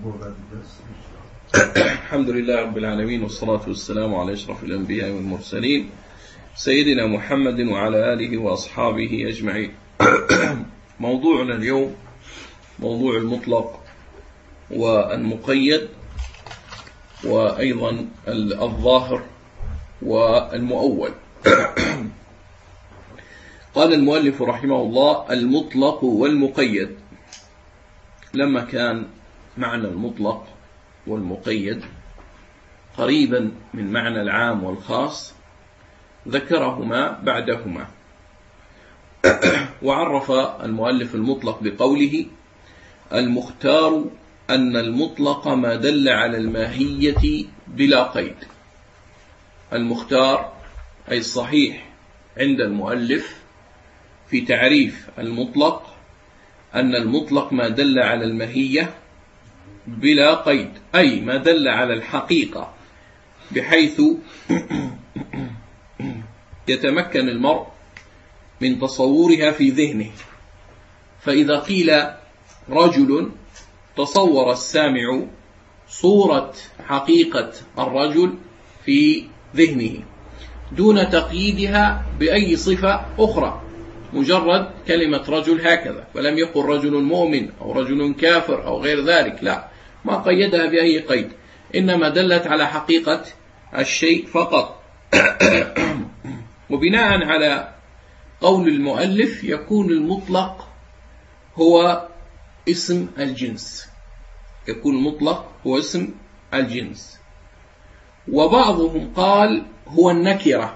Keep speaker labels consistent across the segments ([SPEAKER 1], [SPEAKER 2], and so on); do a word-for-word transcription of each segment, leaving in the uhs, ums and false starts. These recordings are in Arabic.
[SPEAKER 1] الحمد لله رب العالمين، والصلاة والسلام على أشرف الأنبياء والمرسلين سيدنا محمد وعلى آله وأصحابه أجمعين. موضوعنا اليوم موضوع المطلق والمقيد، وأيضا الظاهر والمؤول. قال المؤلف رحمه الله: المطلق والمقيد. لما كان معنى المطلق والمقيد قريبا من معنى العام والخاص ذكرهما بعدهما، وعرف المؤلف المطلق بقوله: المختار أن المطلق ما دل على الماهية بلا قيد. المختار أي الصحيح عند المؤلف في تعريف المطلق أن المطلق ما دل على الماهية بلا قيد، أي ما دل على الحقيقة بحيث يتمكن المرء من تصورها في ذهنه. فإذا قيل رجل، تصور السامع صورة حقيقة الرجل في ذهنه دون تقييدها بأي صفة أخرى، مجرد كلمة رجل هكذا، ولم يقل رجل مؤمن أو رجل كافر أو غير ذلك، لا، ما قيدها بأي قيد، إنما دلت على حقيقة الشيء فقط. وبناء على قول المؤلف يكون المطلق هو اسم الجنس، يكون المطلق هو اسم الجنس. وبعضهم قال هو النكرة.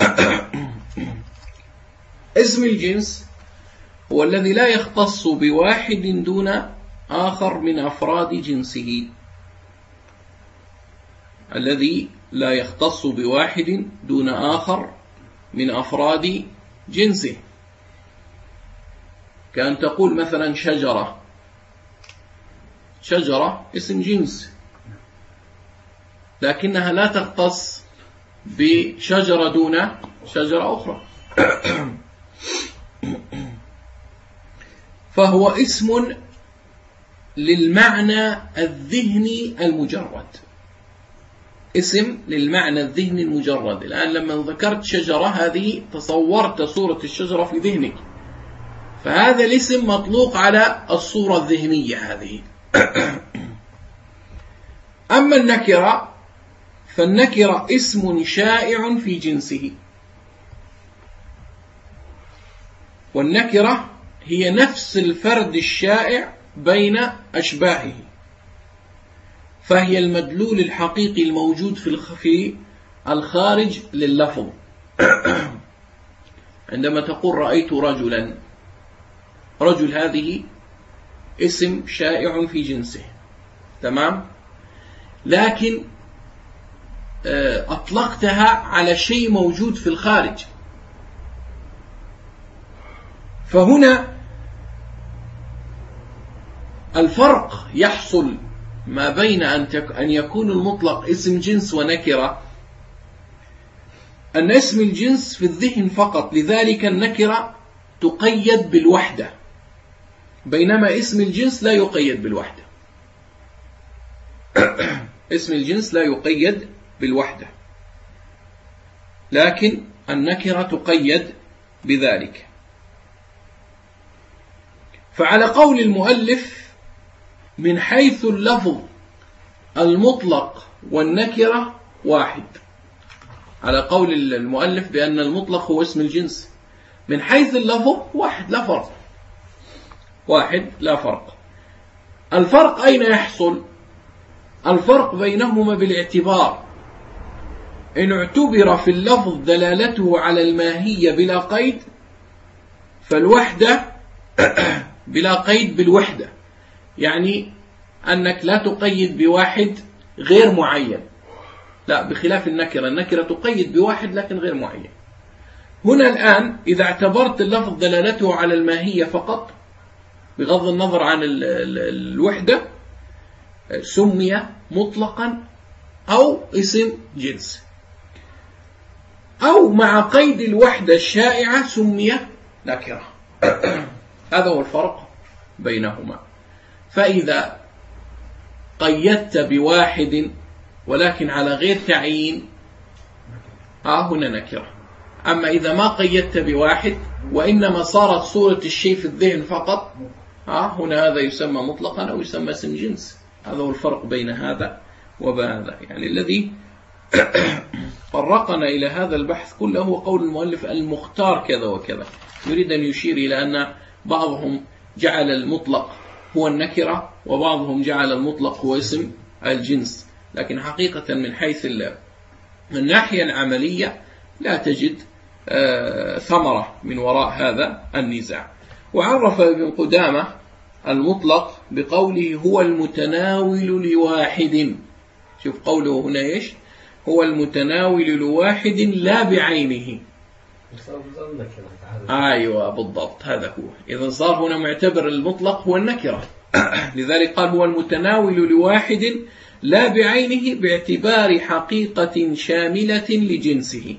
[SPEAKER 1] اسم الجنس هو الذي لا يختص بواحد دون آخر من أفراد جنسه، الذي لا يختص بواحد دون آخر من أفراد جنسه، كأن تقول مثلا شجرة. شجرة اسم جنس، لكنها لا تختص بشجرة دون شجرة أخرى، فهو اسم للمعنى الذهني المجرد، اسم للمعنى الذهني المجرد. الآن لما ذكرت شجرة هذه تصورت صورة الشجرة في ذهنك، فهذا الاسم مطلوق على الصورة الذهنية هذه. أما النكرة فالنكرة اسم شائع في جنسه، والنكرة هي نفس الفرد الشائع بين أشباهه، فهي المدلول الحقيقي الموجود في الخارج لللفظ. عندما تقول رأيت رجلا، رجل هذه اسم شائع في جنسه، تمام، لكن أطلقتها على شيء موجود في الخارج. فهنا الفرق يحصل ما بين أن يكون المطلق اسم جنس ونكرة، أن اسم الجنس في الذهن فقط، لذلك النكرة تقيد بالوحدة، بينما اسم الجنس لا يقيد بالوحدة. اسم الجنس لا يقيد بالوحدة، لكن النكرة تقيد بذلك. فعلى قول المؤلف من حيث اللفظ المطلق والنكرة واحد، على قول المؤلف بأن المطلق هو اسم الجنس، من حيث اللفظ واحد، لا فرق، واحد لا فرق. الفرق أين يحصل؟ الفرق بينهما بالاعتبار. إن اعتبر في اللفظ دلالته على الماهية بلا قيد فالوحدة بلا قيد بالوحدة، يعني أنك لا تقيد بواحد غير معين، لا، بخلاف النكرة، النكرة تقيد بواحد لكن غير معين. هنا الآن إذا اعتبرت اللفظ دلالته على الماهية فقط بغض النظر عن الوحدة سمي مطلقا أو اسم جنس، أو مع قيد الوحدة الشائعة سمي نكرة. هذا هو الفرق بينهما. فإذا قيدت بواحد ولكن على غير تعيين آه هنا نكرة. أما إذا ما قيدت بواحد وإنما صارت صورة الشيء في الذهن فقط آه هنا هذا يسمى مطلقا أو يسمى اسم جنس. هذا هو الفرق بين هذا وهذا. يعني الذي فرقنا إلى هذا البحث كله هو قول المؤلف المختار كذا وكذا. يريد أن يشير إلى أن بعضهم جعل المطلق هو النكرة وبعضهم جعل المطلق هو اسم الجنس، لكن حقيقة من حيث الناحية العملية لا تجد ثمرة من وراء هذا النزاع. وعرف ابن قدامة المطلق بقوله هو المتناول لواحد. شوف قوله هنا إيش؟ هو المتناول لواحد لا بعينه. أيوة بالضبط هذا هو. إذا صار هنا معتبر المطلق هو النكرة. لذلك قال هو المتناول لواحد لا بعينه باعتبار حقيقة شاملة لجنسه.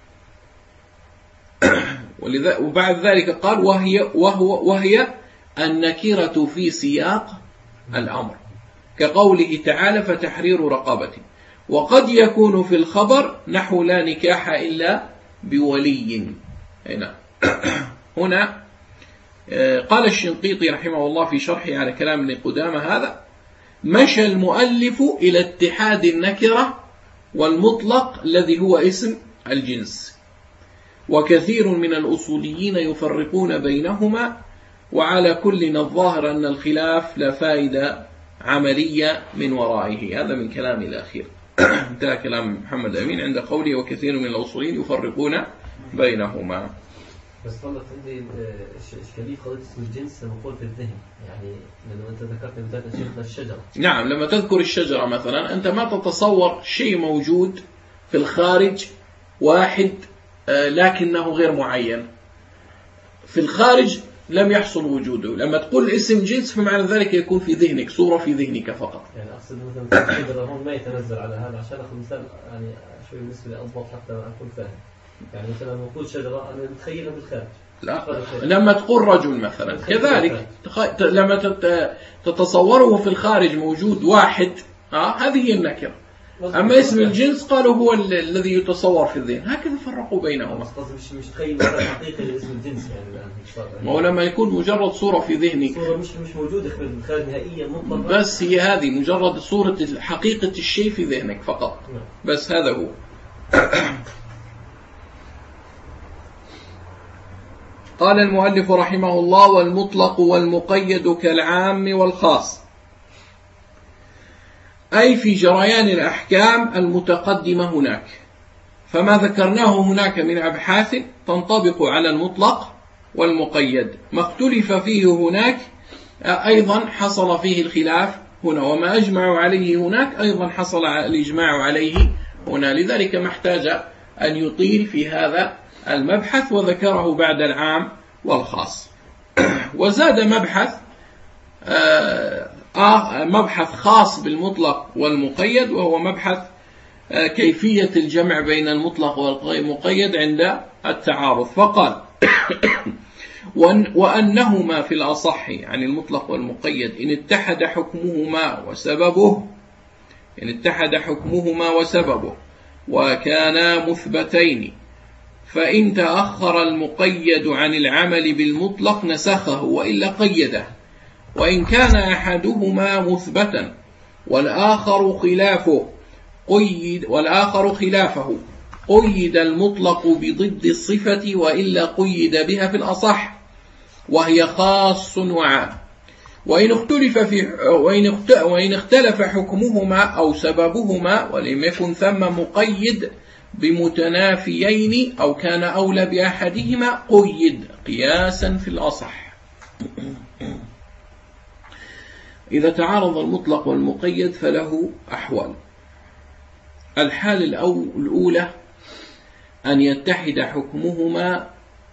[SPEAKER 1] وبعد ذلك قال وهي, وهو وهي النكرة في سياق الأمر كقوله تعالى فتحرير رقبة. وقد يكون في الخبر نحو لا نكاح إلا بولي. هنا هنا قال الشنقيطي رحمه الله في شرحه على كلام ابن قدامة هذا مشى المؤلف إلى اتحاد النكرة والمطلق الذي هو اسم الجنس. وكثير من الأصوليين يفرقون بينهما وعلى كل الظاهر أن الخلاف لا فائدة عملية من ورائه. هذا من كلام الأخير. انتهى كلام محمد أمين عند قوله وكثير من الأصوليين يفرقون بينهما.
[SPEAKER 2] بس طلعت عندي إشكالية قضية اسم الجنس مقول في الذهن. يعني لما أنت ذكرت مثلا شيخنا الشجرة.
[SPEAKER 1] نعم لما تذكر الشجرة مثلا أنت ما تتصور شيء موجود في الخارج واحد لكنه غير معين في الخارج لم يحصل وجوده. لما تقول اسم جنس فمعنى ذلك يكون في ذهنك صورة في ذهنك فقط.
[SPEAKER 2] يعني أقصد مثلا الشجرة هون ما يتنزل على هذا عشان أخذ مثال يعني شوي بالنسبة لي أضبط حتى أكون فاهم. يعني مثلا لما نقول شجرة أنا متخيلها بالخارج.
[SPEAKER 1] لا لما تقول رجل مثلا كذلك لما تتصوره في الخارج موجود واحد آه هذه هي النكرة. أما اسم الجنس قالوا هو الذي يتصور في الذهن. هكذا فرقوا بينهما.
[SPEAKER 2] مش مش تخيل حقيقي لاسم الجنس يعني الآن.
[SPEAKER 1] ما هو لما يكون مجرد صورة في ذهنك.
[SPEAKER 2] صورة مش مش موجودة في الخارج نهائيا مطلقا.
[SPEAKER 1] بس هي هذه مجرد صورة حقيقة الشيء في ذهنك فقط. بس هذا هو. قال المؤلف رحمه الله والمطلق والمقيد كالعام والخاص أي في جريان الأحكام المتقدمة هناك. فما ذكرناه هناك من أبحاث تنطبق على المطلق والمقيد. ما اختلف فيه هناك أيضا حصل فيه الخلاف هنا وما أجمعوا عليه هناك أيضا حصل الإجماع عليه هنا. لذلك ما احتاج أن يطيل في هذا المبحث وذكره بعد العام والخاص. وزاد مبحث آه مبحث خاص بالمطلق والمقيد وهو مبحث آه كيفية الجمع بين المطلق والمقيد عند التعارض. فقال وأنهما في الأصح يعني المطلق والمقيد إن اتحد حكمهما وسببه إن اتحد حكمهما وسببه وكانا مثبتين فإن تأخر المقيد عن العمل بالمطلق نسخه وإلا قيده. وإن كان أحدهما مثبتا والآخر خلافه قيد والآخر خلافه قيد المطلق بضد الصفة وإلا قيد بها في الأصح وهي خاص وعام. وإن اختلف في وإن اختلف حكمهما أو سببهما ولم يكن ثم مقيد بمتنافيين أو كان أولى بأحدهما قيد قياسا في الأصح. إذا تعارض المطلق والمقيد فله أحوال. الحال الأولى أن يتحد حكمهما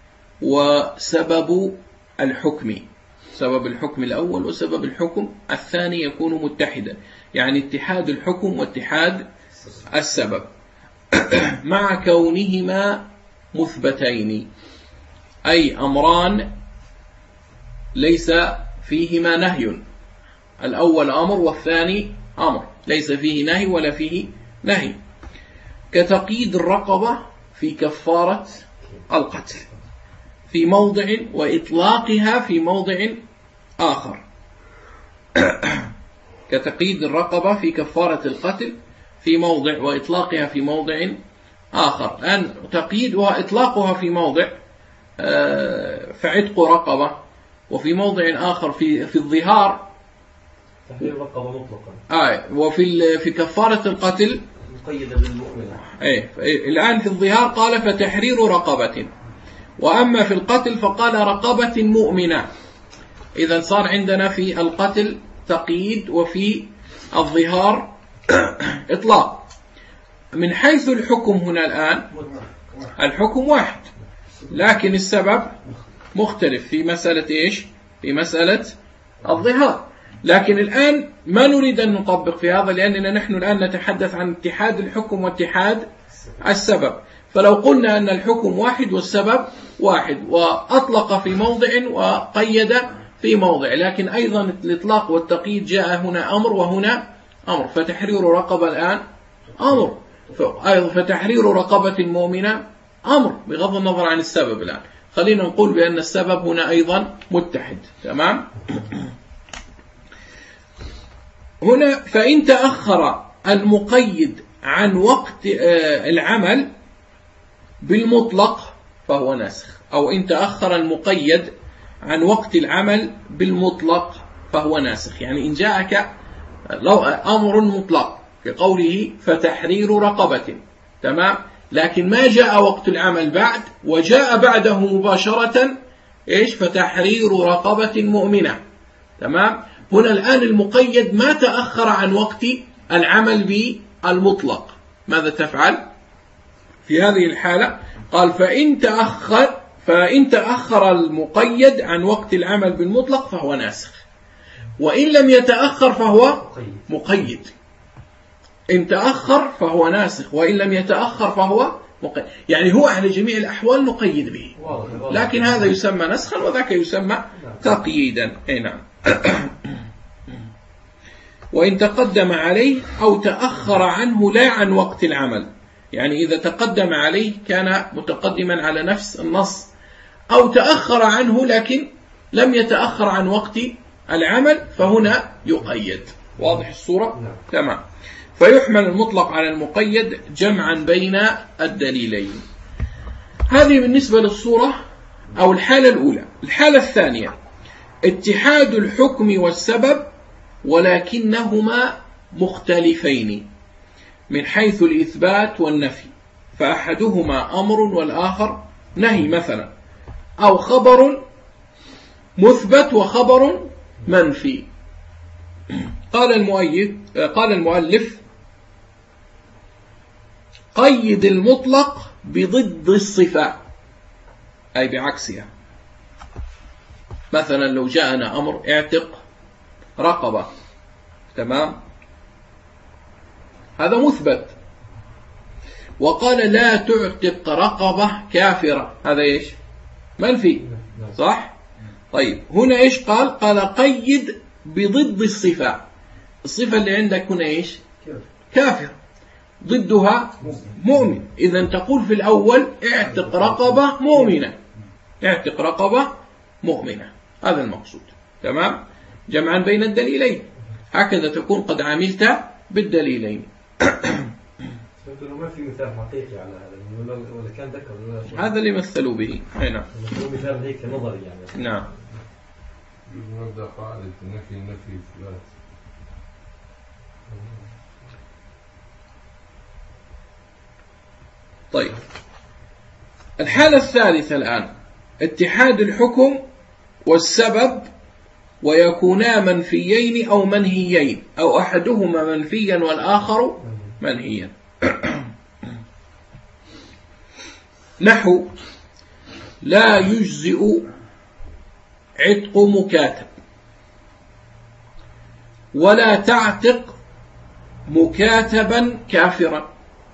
[SPEAKER 1] وسبب الحكم سبب الحكم الأول وسبب الحكم الثاني يكون متحدا. يعني اتحاد الحكم واتحاد السبب مع كونهما مثبتين أي أمران ليس فيهما نهي الأول أمر والثاني أمر، ليس فيه نهي ولا فيه نهي. كتقييد الرقبة في كفارة القتل في موضع وإطلاقها في موضع آخر. كتقييد الرقبة في كفارة القتل في موضع وإطلاقها في موضع آخر. الآن تقييدها إطلاقها في موضع فعتق رقبة، وفي موضع آخر في في الظهار
[SPEAKER 2] تحرير رقبة مطلقا.
[SPEAKER 1] آه وفي في كفارة القتل
[SPEAKER 2] مقيدة بالمؤمنة.
[SPEAKER 1] إيه الآن في الظهار قال فتحرير رقبة، وأما في القتل فقال رقبة مؤمنة. إذا صار عندنا في القتل تقييد وفي الظهار إطلاق. من حيث الحكم هنا الآن الحكم واحد، لكن السبب مختلف في مسألة إيش؟ في مسألة الظهار. لكن الآن ما نريد أن نطبق في هذا، لأننا نحن الآن نتحدث عن اتحاد الحكم واتحاد السبب. فلو قلنا أن الحكم واحد والسبب واحد، وأطلق في موضع وقيد في موضع، لكن أيضا الإطلاق والتقييد جاء هنا أمر وهنا أمر. فتحرير رقبة الآن أمر، فتحرير رقبة مؤمنة أمر، بغض النظر عن السبب. الآن خلينا نقول بأن السبب هنا أيضا متحد. تمام. هنا فإن تأخر المقيد عن وقت العمل بالمطلق فهو ناسخ، أو إن تأخر المقيد عن وقت العمل بالمطلق فهو ناسخ. يعني إن جاءك لو أمر مطلق في قوله فتحرير رقبة، تمام، لكن ما جاء وقت العمل بعد، وجاء بعده مباشرة إيش؟ فتحرير رقبة مؤمنة، تمام. هنا الآن المقيد ما تأخر عن وقت العمل بالمطلق، ماذا تفعل في هذه الحالة؟ قال فإن تأخر فإن تأخر المقيد عن وقت العمل بالمطلق فهو ناسخ، وإن لم يتأخر فهو مقيد. إن تأخر فهو ناسخ، وإن لم يتأخر فهو مقيد. يعني هو على جميع الأحوال نقيد به، لكن هذا يسمى نسخا وذاك يسمى تقييدا. أي نعم. وإن تقدم عليه أو تأخر عنه لا عن وقت العمل، يعني إذا تقدم عليه كان متقدما على نفس النص، أو تأخر عنه لكن لم يتأخر عن وقت العمل فهنا يقيد. واضح الصورة؟ تمام. فيحمل المطلق على المقيد جمعا بين الدليلين. هذه بالنسبة للصورة أو الحالة الأولى. الحالة الثانية اتحاد الحكم والسبب ولكنهما مختلفين من حيث الإثبات والنفي، فأحدهما أمر والآخر نهي مثلا، أو خبر مثبت وخبر منفي. قال المؤيد قال المؤلف قيد المطلق بضد الصفة، أي بعكسها. مثلا لو جاءنا أمر اعتق رقبة، تمام، هذا مثبت، وقال لا تعتق رقبة كافرة، هذا إيش؟ منفي، صح؟ طيب هنا إيش قال؟ قال قيد بضد الصفة. الصفة اللي عندك هنا إيش؟ كافر، ضدها مؤمن. إذا تقول في الأول اعتق رقبة مؤمنة، اعتق رقبة مؤمنة، هذا المقصود. تمام. جمعا بين الدليلين، هكذا تكون قد عملت بالدليلين.
[SPEAKER 2] ما في مثال حقيقي على هذا، ولا كان ذكر
[SPEAKER 1] هذا اللي مثلوا به. نعم.
[SPEAKER 2] مثال هيك نظري يعني.
[SPEAKER 1] نعم.
[SPEAKER 3] مبدأ قاعدة النفي النفي إثبات.
[SPEAKER 1] طيب الحالة الثالثة الآن اتحاد الحكم والسبب ويكونا منفيين أو منهيين، أو أحدهما منفيا والآخر منهيا. نحو لا يجزئ عتق مكاتب، ولا تعتق مكاتبا كافرا.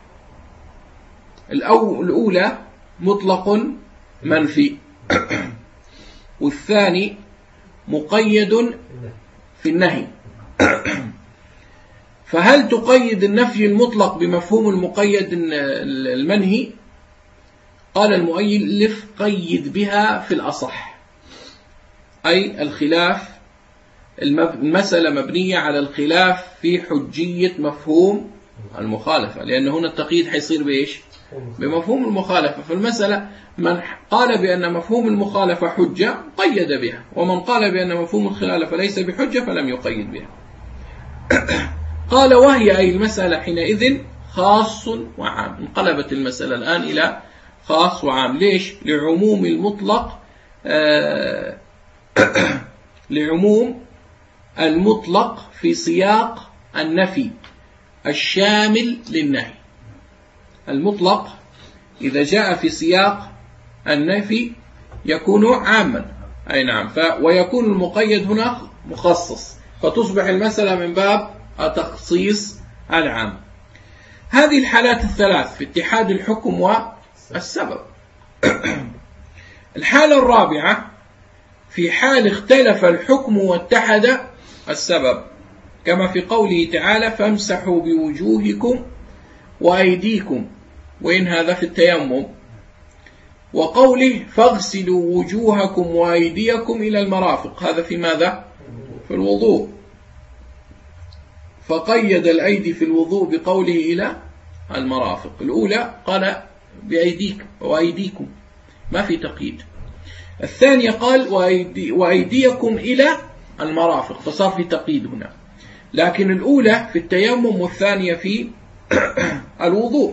[SPEAKER 1] الأولى مطلق منفي، والثاني مقيد في النهي. فهل تقيد النفي المطلق بمفهوم المقيد المنهي؟ قال المؤلف قيد بها في الأصح، أي الخلاف المسألة مبنية على الخلاف في حجية مفهوم المخالفة، لأن هنا التقييد حيصير بإيش؟ بمفهوم المخالفة. فالمسألة من قال بأن مفهوم المخالفة حجة قيد بها، ومن قال بأن مفهوم الخلافة ليس بحجة فلم يقيد بها. قال وهي أي المسألة حينئذ خاص وعام. انقلبت المسألة الآن إلى خاص وعام. ليش؟ لعموم المطلق آه لعموم المطلق في سياق النفي الشامل للنهي. المطلق إذا جاء في سياق النفي يكون عاما، أي نعم، ف ويكون المقيد هنا مخصص، فتصبح المسألة من باب تخصيص العام. هذه الحالات الثلاث في اتحاد الحكم والسبب. الحالة الرابعة في حال اختلف الحكم واتحد السبب، كما في قوله تعالى فامسحوا بوجوهكم وأيديكم، وإن هذا في التيمم، وقوله فاغسلوا وجوهكم وأيديكم إلى المرافق، هذا في ماذا؟ في الوضوء، فقيد الأيدي في الوضوء بقوله إلى المرافق. الأولى قال بأيديكم وأيديكم، ما في تقييد. الثانية قال وأيدي وأيديكم إلى المرافق، فصار في تقييد هنا. لكن الأولى في التيمم والثانية في الوضوء.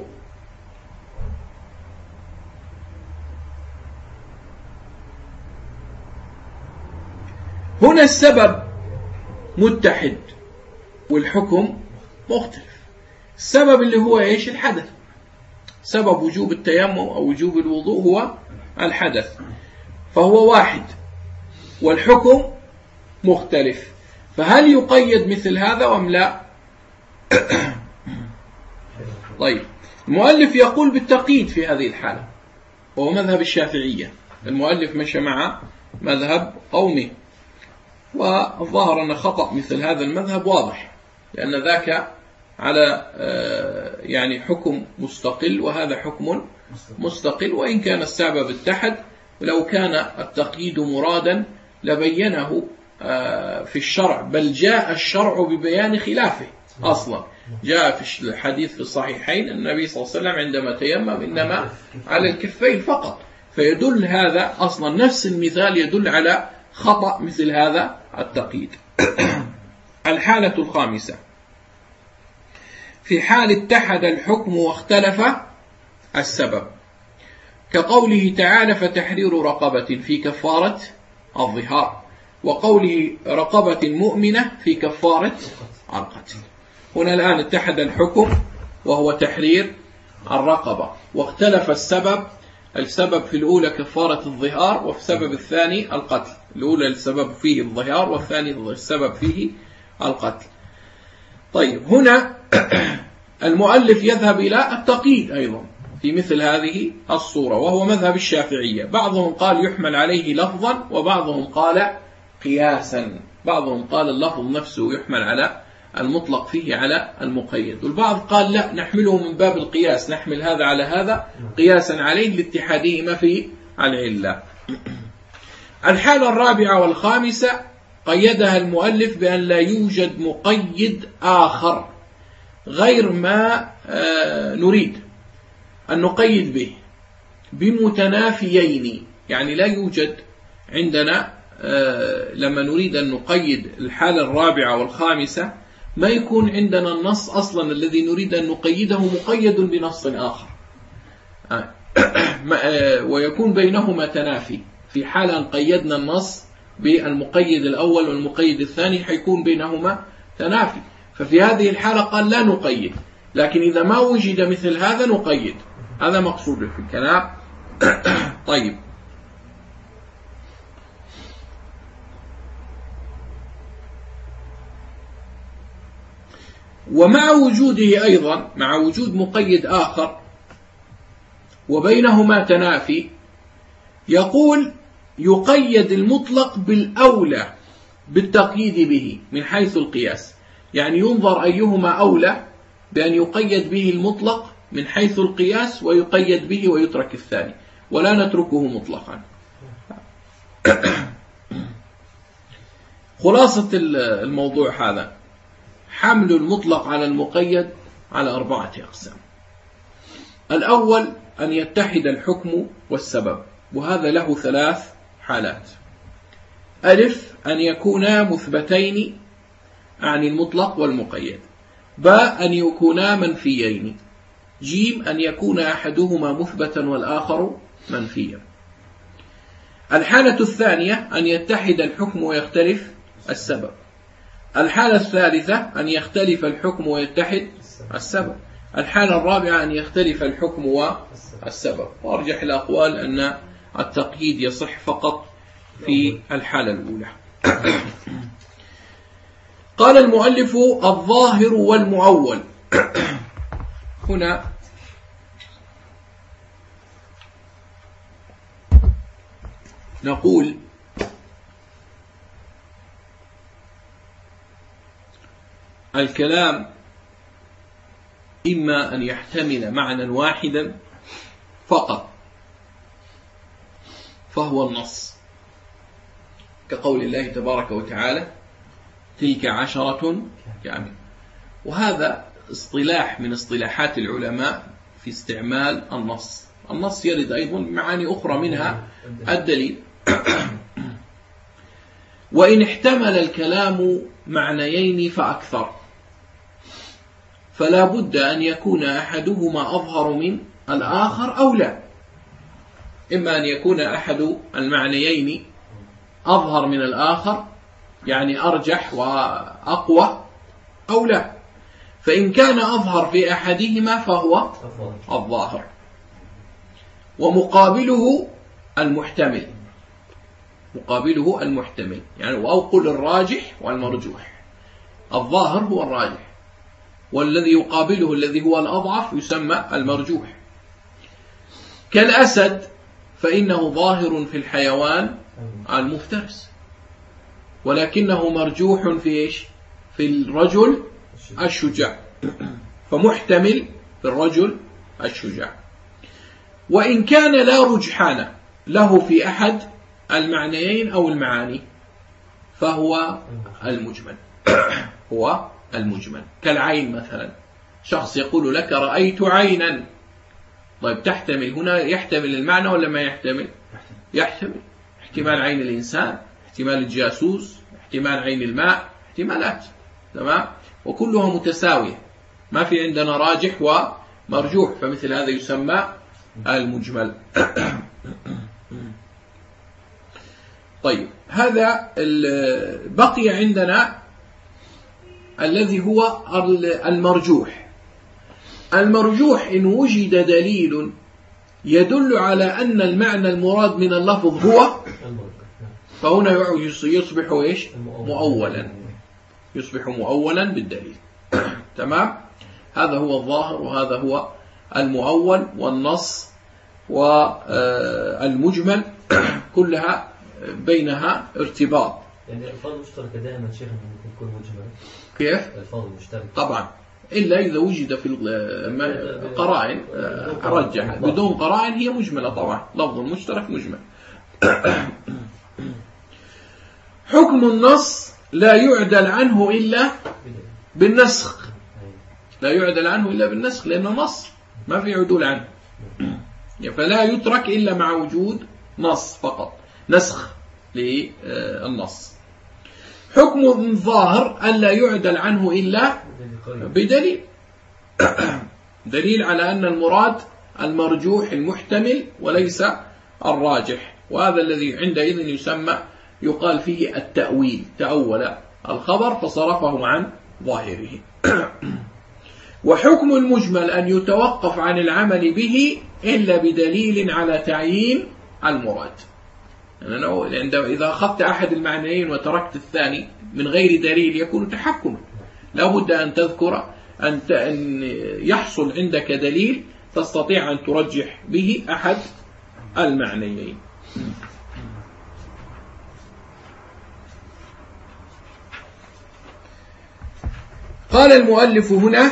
[SPEAKER 1] هنا السبب متحد والحكم مختلف. السبب اللي هو إيش؟ الحدث. سبب وجوب التيمم أو وجوب الوضوء هو الحدث، فهو واحد، والحكم مختلف. فهل يقيد مثل هذا أم لا؟ طيب، المؤلف يقول بالتقييد في هذه الحالة، وهو مذهب الشافعية. المؤلف مشى مع مذهب قومه، والظاهر أن خطأ مثل هذا المذهب واضح، لأن ذاك على يعني حكم مستقل وهذا حكم مستقل، وإن كان السبب اتحد. ولو كان التقييد مرادا لبينه في الشرع، بل جاء الشرع ببيان خلافه أصلا. جاء في الحديث في الصحيحين النبي صلى الله عليه وسلم عندما تيمم إنما على الكفين فقط، فيدل هذا أصلا نفس المثال يدل على خطأ مثل هذا التقييد. الحالة الخامسة في حال اتحد الحكم واختلف السبب، كقوله تعالى فتحرير رقبة في كفارة الظهار، وقوله رقبة مؤمنة في كفارة القتل. هنا الآن اتحد الحكم وهو تحرير الرقبة، واختلف السبب. السبب في الأولى كفارة الظهار، وفي السبب الثاني القتل. الأولى السبب فيه الظهار، والثاني السبب فيه القتل. طيب، هنا المؤلف يذهب إلى التقييد أيضا في مثل هذه الصورة، وهو مذهب الشافعية. بعضهم قال يحمل عليه لفظا، وبعضهم قال قياسا. بعضهم قال اللفظ نفسه يحمل على المطلق فيه على المقيد، والبعض قال لا، نحمله من باب القياس، نحمل هذا على هذا قياسا عليه لاتحادهما في العلة. الحالة الرابعة والخامسة قيدها المؤلف بأن لا يوجد مقيد آخر غير ما نريد أن نقيد به بمتنافيين. يعني لا يوجد عندنا لما نريد أن نقيد الحالة الرابعة والخامسة ما يكون عندنا النص أصلا الذي نريد أن نقيده مقيد بنص آخر، ويكون بينهما تنافي. في حالة أن قيدنا النص بالمقيد الأول والمقيد الثاني حيكون بينهما تنافي، ففي هذه الحالة قال لا نقيد. لكن إذا ما وجد مثل هذا نقيد. هذا مقصود في الكلام. طيب، ومع وجوده أيضا، مع وجود مقيد آخر وبينهما تنافي، يقول يقيد المطلق بالأولى بالتقييد به من حيث القياس. يعني ينظر أيهما أولى بأن يقيد به المطلق من حيث القياس ويقيد به ويترك الثاني، ولا نتركه مطلقا. خلاصة الموضوع هذا: حمل المطلق على المقيد على أربعة أقسام. الأول أن يتحد الحكم والسبب، وهذا له ثلاث حالات: ألف أن يكونا مثبتين عن المطلق والمقيد، باء أن يكونا منفيين، جيم أن يكون أحدهما مثبتا والآخر منفيا. الحالة الثانية أن يتحد الحكم ويختلف السبب. الحالة الثالثة أن يختلف الحكم ويتحد السبب. الحالة الرابعة أن يختلف الحكم والسبب. وأرجح الأقوال أن التقييد يصح فقط في الحالة الأولى. قال المؤلف: الظاهر والمؤول. هنا نقول الكلام إما أن يحتمل معنى واحدا فقط فهو النص، كقول الله تبارك وتعالى: تلك عشرة كاملة. وهذا اصطلاح من اصطلاحات العلماء في استعمال النص. النص يرد أيضا بمعاني أخرى منها الدليل. وإن احتمل الكلام معنيين فأكثر فلا بد أن يكون أحدهما أظهر من الآخر أو لا. إما أن يكون أحد المعنيين أظهر من الآخر، يعني أرجح وأقوى، أو لا. فإن كان أظهر في أحدهما فهو الظاهر، ومقابله المحتمل. مقابله المحتمل يعني أو قل الراجح والمرجوح. الظاهر هو الراجح، والذي يقابله الذي هو الأضعف يسمى المرجوح. كالأسد فإنه ظاهر في الحيوان المفترس، ولكنه مرجوح في إيش؟ في الرجل الشجاع، فمحتمل في الرجل الشجاع. وإن كان لا رجحان له في أحد المعنيين أو المعاني فهو المجمل. هو المجمل. كالعين مثلا، شخص يقول لك رأيت عينا، طيب تحتمل هنا، يحتمل المعنى ولا ما يحتمل؟ يحتمل. احتمال عين الإنسان، احتمال الجاسوس، احتمال عين الماء، احتمالات، تمام؟ وكلها متساوية، ما في عندنا راجح ومرجوح، فمثل هذا يسمى المجمل. طيب، هذا بقي عندنا الذي هو المرجوح. المرجوح إن وجد دليل يدل على أن المعنى المراد من اللفظ هو، فهنا يصبح إيش؟ مؤولا. يصبح مؤولا بالدليل. تمام؟ هذا هو الظاهر، وهذا هو المؤول. والنص والمجمل كلها بينها ارتباط.
[SPEAKER 2] يعني الألفاظ المشتركة دائما شيخ ممكن تكون مجملة.
[SPEAKER 1] كيف؟
[SPEAKER 2] الألفاظ المشتركة
[SPEAKER 1] طبعا، إلا إذا وجد في القرائن رجح. بدون قرائن هي مجملة طبعا، لفظ مشترك مجمل. حكم النص لا يعدل عنه إلا بالنسخ. لا يعدل عنه إلا بالنسخ، لأنه نص ما في عدول عنه، فلا يترك إلا مع وجود نص فقط، نسخ للنص. حكم الظاهر ألا يعدل عنه إلا بدليل، دليل على أن المراد المرجوح المحتمل وليس الراجح، وهذا الذي عندئذ يسمى يقال فيه التأويل. تأول الخبر فصرفه عن ظاهره. وحكم المجمل أن يتوقف عن العمل به إلا بدليل على تعيين المراد. يعني إذا أخذت أحد المعنيين وتركت الثاني من غير دليل يكون تحكما. لا بد أن تذكر أن يحصل عندك دليل تستطيع أن ترجح به أحد المعنيين. قال المؤلف هنا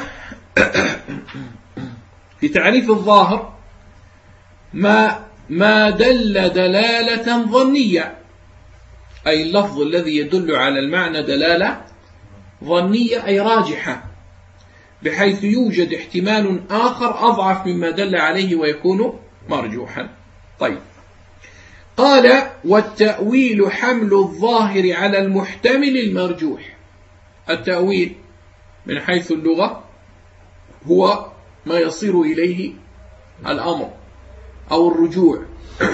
[SPEAKER 1] في تعريف الظاهر ما ما دل دلالة ظنية، أي اللفظ الذي يدل على المعنى دلالة ظنية أي راجحة، بحيث يوجد احتمال آخر أضعف مما دل عليه ويكون مرجوحا. طيب، قال والتأويل حمل الظاهر على المحتمل المرجوح. التأويل من حيث اللغة هو ما يصير إليه الأمر أو الرجوع.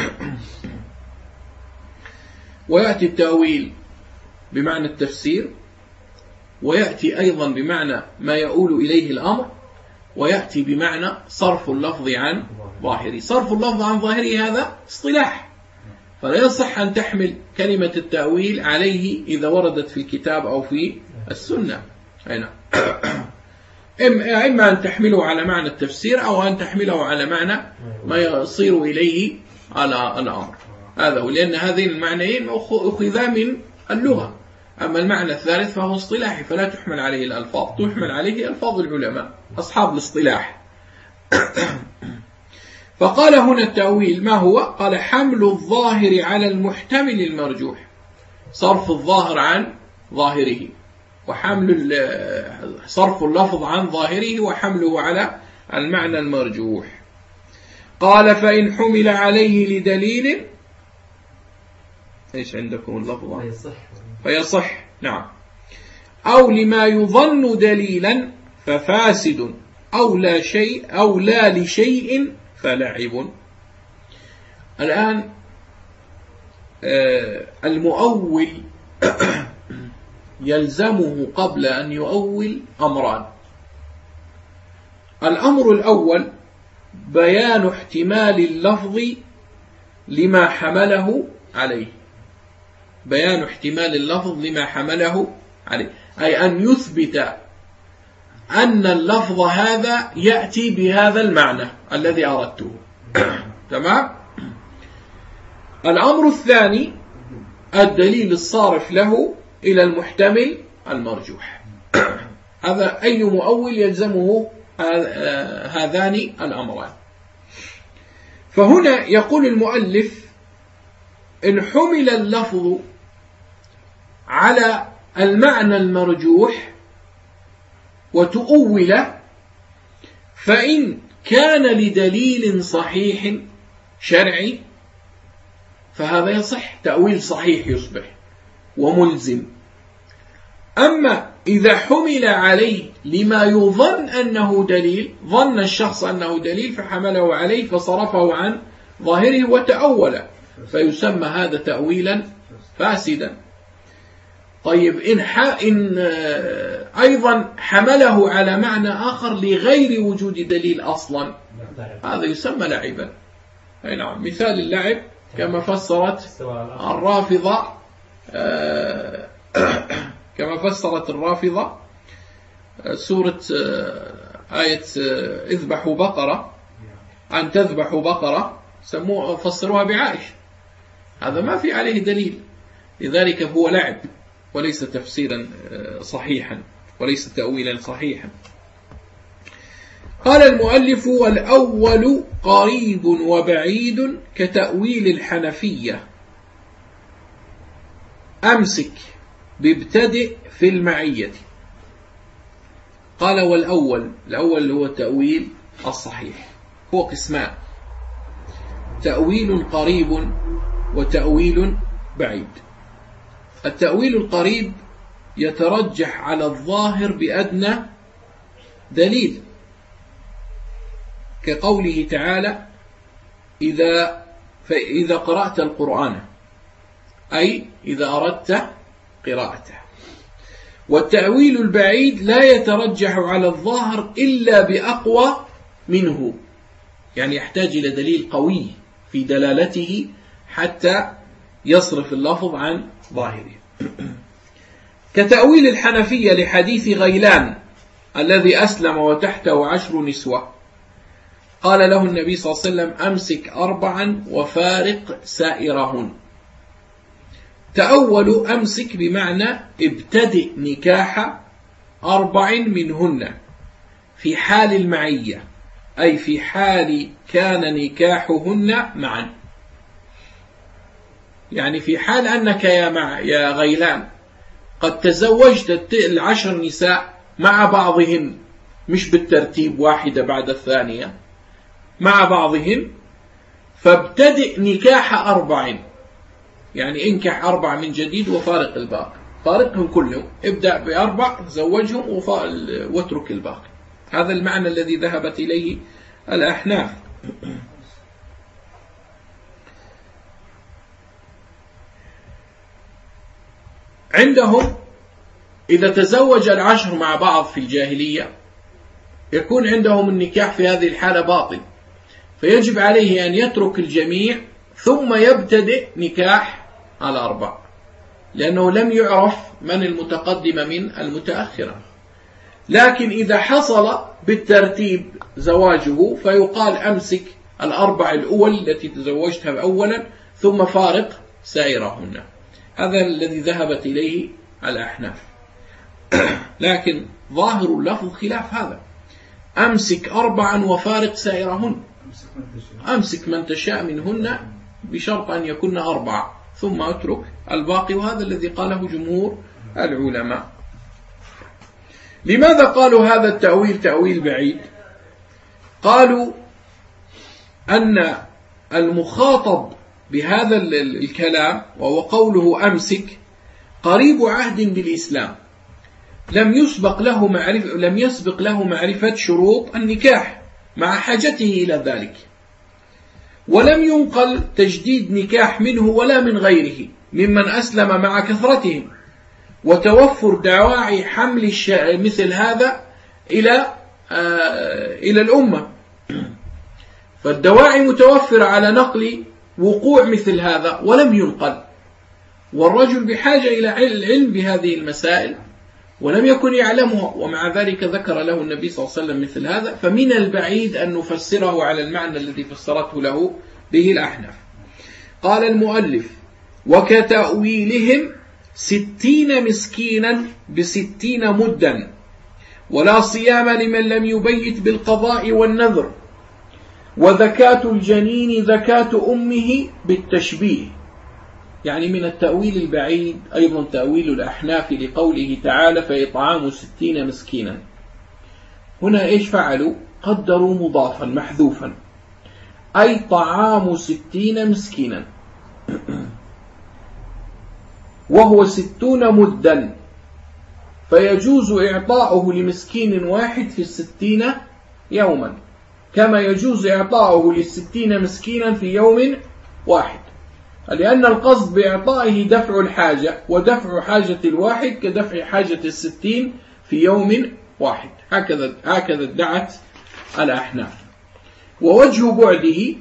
[SPEAKER 1] ويأتي التأويل بمعنى التفسير، ويأتي أيضا بمعنى ما يؤول إليه الأمر، ويأتي بمعنى صرف اللفظ عن ظاهره. صرف اللفظ عن ظاهره هذا اصطلاح، فلا يصح أن تحمل كلمة التأويل عليه إذا وردت في الكتاب أو في السنة. هنا إما أن تحمله على معنى التفسير أو أن تحمله على معنى ما يصير إليه على الأمر. هذا هو، لأن هذين المعنيين أخذا من اللغة. أما المعنى الثالث فهو اصطلاحي، فلا تحمل عليه الألفاظ، تحمل عليه ألفاظ العلماء أصحاب الاصطلاح. فقال هنا التأويل ما هو؟ قال حمل الظاهر على المحتمل المرجوح، صرف الظاهر عن ظاهره، وحمل صرف اللفظ عن ظاهره وحمله على المعنى المرجوح. قال فإن حمل عليه لدليل، ايش عندكم اللفظ؟
[SPEAKER 2] فيصح.
[SPEAKER 1] فيصح، نعم. أو لما يظن دليلا ففاسد، أو لا شيء أو لا لشيء فلعب. الآن المؤول يلزمه قبل أن يؤول أمران. الأمر الأول بيان احتمال اللفظ لما حمله عليه، بيان احتمال اللفظ لما حمله عليه، أي أن يثبت أن اللفظ هذا يأتي بهذا المعنى الذي أردته. تمام. الأمر الثاني الدليل الصارف له إلى المحتمل المرجوح. هذا أي مؤول يلزمه هذان الأمران. فهنا يقول المؤلف إن حمل اللفظ على المعنى المرجوح وتؤول، فإن كان لدليل صحيح شرعي فهذا يصح، تأويل صحيح يصبح وملزم. أما إذا حمل عليه لما يظن أنه دليل، ظن الشخص أنه دليل فحمله عليه فصرفه عن ظاهره وتأول، فيسمى هذا تأويلا فاسدا. طيب إن, إن أيضا حمله على معنى آخر لغير وجود دليل أصلا، هذا يسمى لعبا. أي نعم، مثال اللعب كما فسرت الرافضة كما فسرت الرافضة سورة آية اذبحوا بقرة، أن تذبحوا بقرة، سموه فسروها بعائش، هذا ما في عليه دليل، لذلك هو لعب وليس تفسيرا صحيحا وليس تأويلا صحيحا. قال المؤلف والأول قريب وبعيد كتأويل الحنفية، أمسك بابتدئ في المعية. قال والأول، الأول هو التأويل الصحيح، هو قسمان، تأويل قريب وتأويل بعيد. التأويل القريب يترجح على الظاهر بأدنى دليل، كقوله تعالى إذا فإذا قرأت القرآن، أي إذا أردت قراءته. والتأويل البعيد لا يترجح على الظاهر إلا بأقوى منه، يعني يحتاج إلى دليل قوي في دلالته حتى يصرف اللفظ عن ظاهره. كتأويل الحنفية لحديث غيلان الذي أسلم وتحته عشر نسوة، قال له النبي صلى الله عليه وسلم أمسك أربعا وفارق سائرهن. تأول أمسك بمعنى ابتدئ نكاح أربع منهن في حال المعية، أي في حال كان نكاحهن معا. يعني في حال أنك يا, مع يا غيلان قد تزوجت العشر نساء مع بعضهن، مش بالترتيب واحدة بعد الثانية، مع بعضهن، فابتدئ نكاح أربع، يعني انكح أربع من جديد وفارق الباقي، فارقهم كلهم، ابدأ بأربع زوجهم واترك الباقي. هذا المعنى الذي ذهبت إليه الأحناف. عندهم إذا تزوج العشر مع بعض في الجاهلية يكون عندهم النكاح في هذه الحالة باطل، فيجب عليه أن يترك الجميع ثم يبتدئ نكاح الأربع، لأنه لم يعرف من المتقدم من المتأخرة. لكن إذا حصل بالترتيب زواجه فيقال أمسك الأربع الأول التي تزوجتها أولا ثم فارق سائرهن. هذا الذي ذهبت إليه الأحناف. لكن ظاهر اللفظ خلاف هذا، أمسك أربعا وفارق سائرهن، أمسك من تشاء منهن بشرط أن يكون أربعة ثم أترك الباقي، وهذا الذي قاله جمهور العلماء. لماذا قالوا هذا التأويل تأويل بعيد؟ قالوا أن المخاطب بهذا الكلام وهو قوله أمسك قريب عهد بالإسلام، لم يسبق له معرفة لم يسبق له معرفة شروط النكاح مع حاجته إلى ذلك، ولم ينقل تجديد نكاح منه ولا من غيره ممن أسلم مع كثرتهم، وتوفر دواعي حمل مثل هذا إلى آه إلى الأمة. فالدواعي متوفرة على نقل وقوع مثل هذا ولم ينقل، والرجل بحاجة إلى العلم بهذه المسائل ولم يكن يعلمها، ومع ذلك ذكر له النبي صلى الله عليه وسلم مثل هذا، فمن البعيد أن نفسره على المعنى الذي فسرته له به الأحناف. قال المؤلف: وكتأويلهم ستين مسكينا بستين مدا، ولا صيام لمن لم يبيت بالقضاء والنذر، وذكاة الجنين ذكاة أمه بالتشبيه. يعني من التأويل البعيد أيضا تأويل الأحناف لقوله تعالى: فإطعام ستين مسكينا. هنا إيش فعلوا؟ قدروا مضافا محذوفا، أي طعام ستين مسكينا، وهو ستون مدا، فيجوز إعطاؤه لمسكين واحد في الستين يوما، كما يجوز إعطاؤه للستين مسكينا في يوم واحد، لأن القصد بإعطائه دفع الحاجة، ودفع حاجة الواحد كدفع حاجة الستين في يوم واحد. هكذا هكذا ادعت الأحناف. ووجه بعده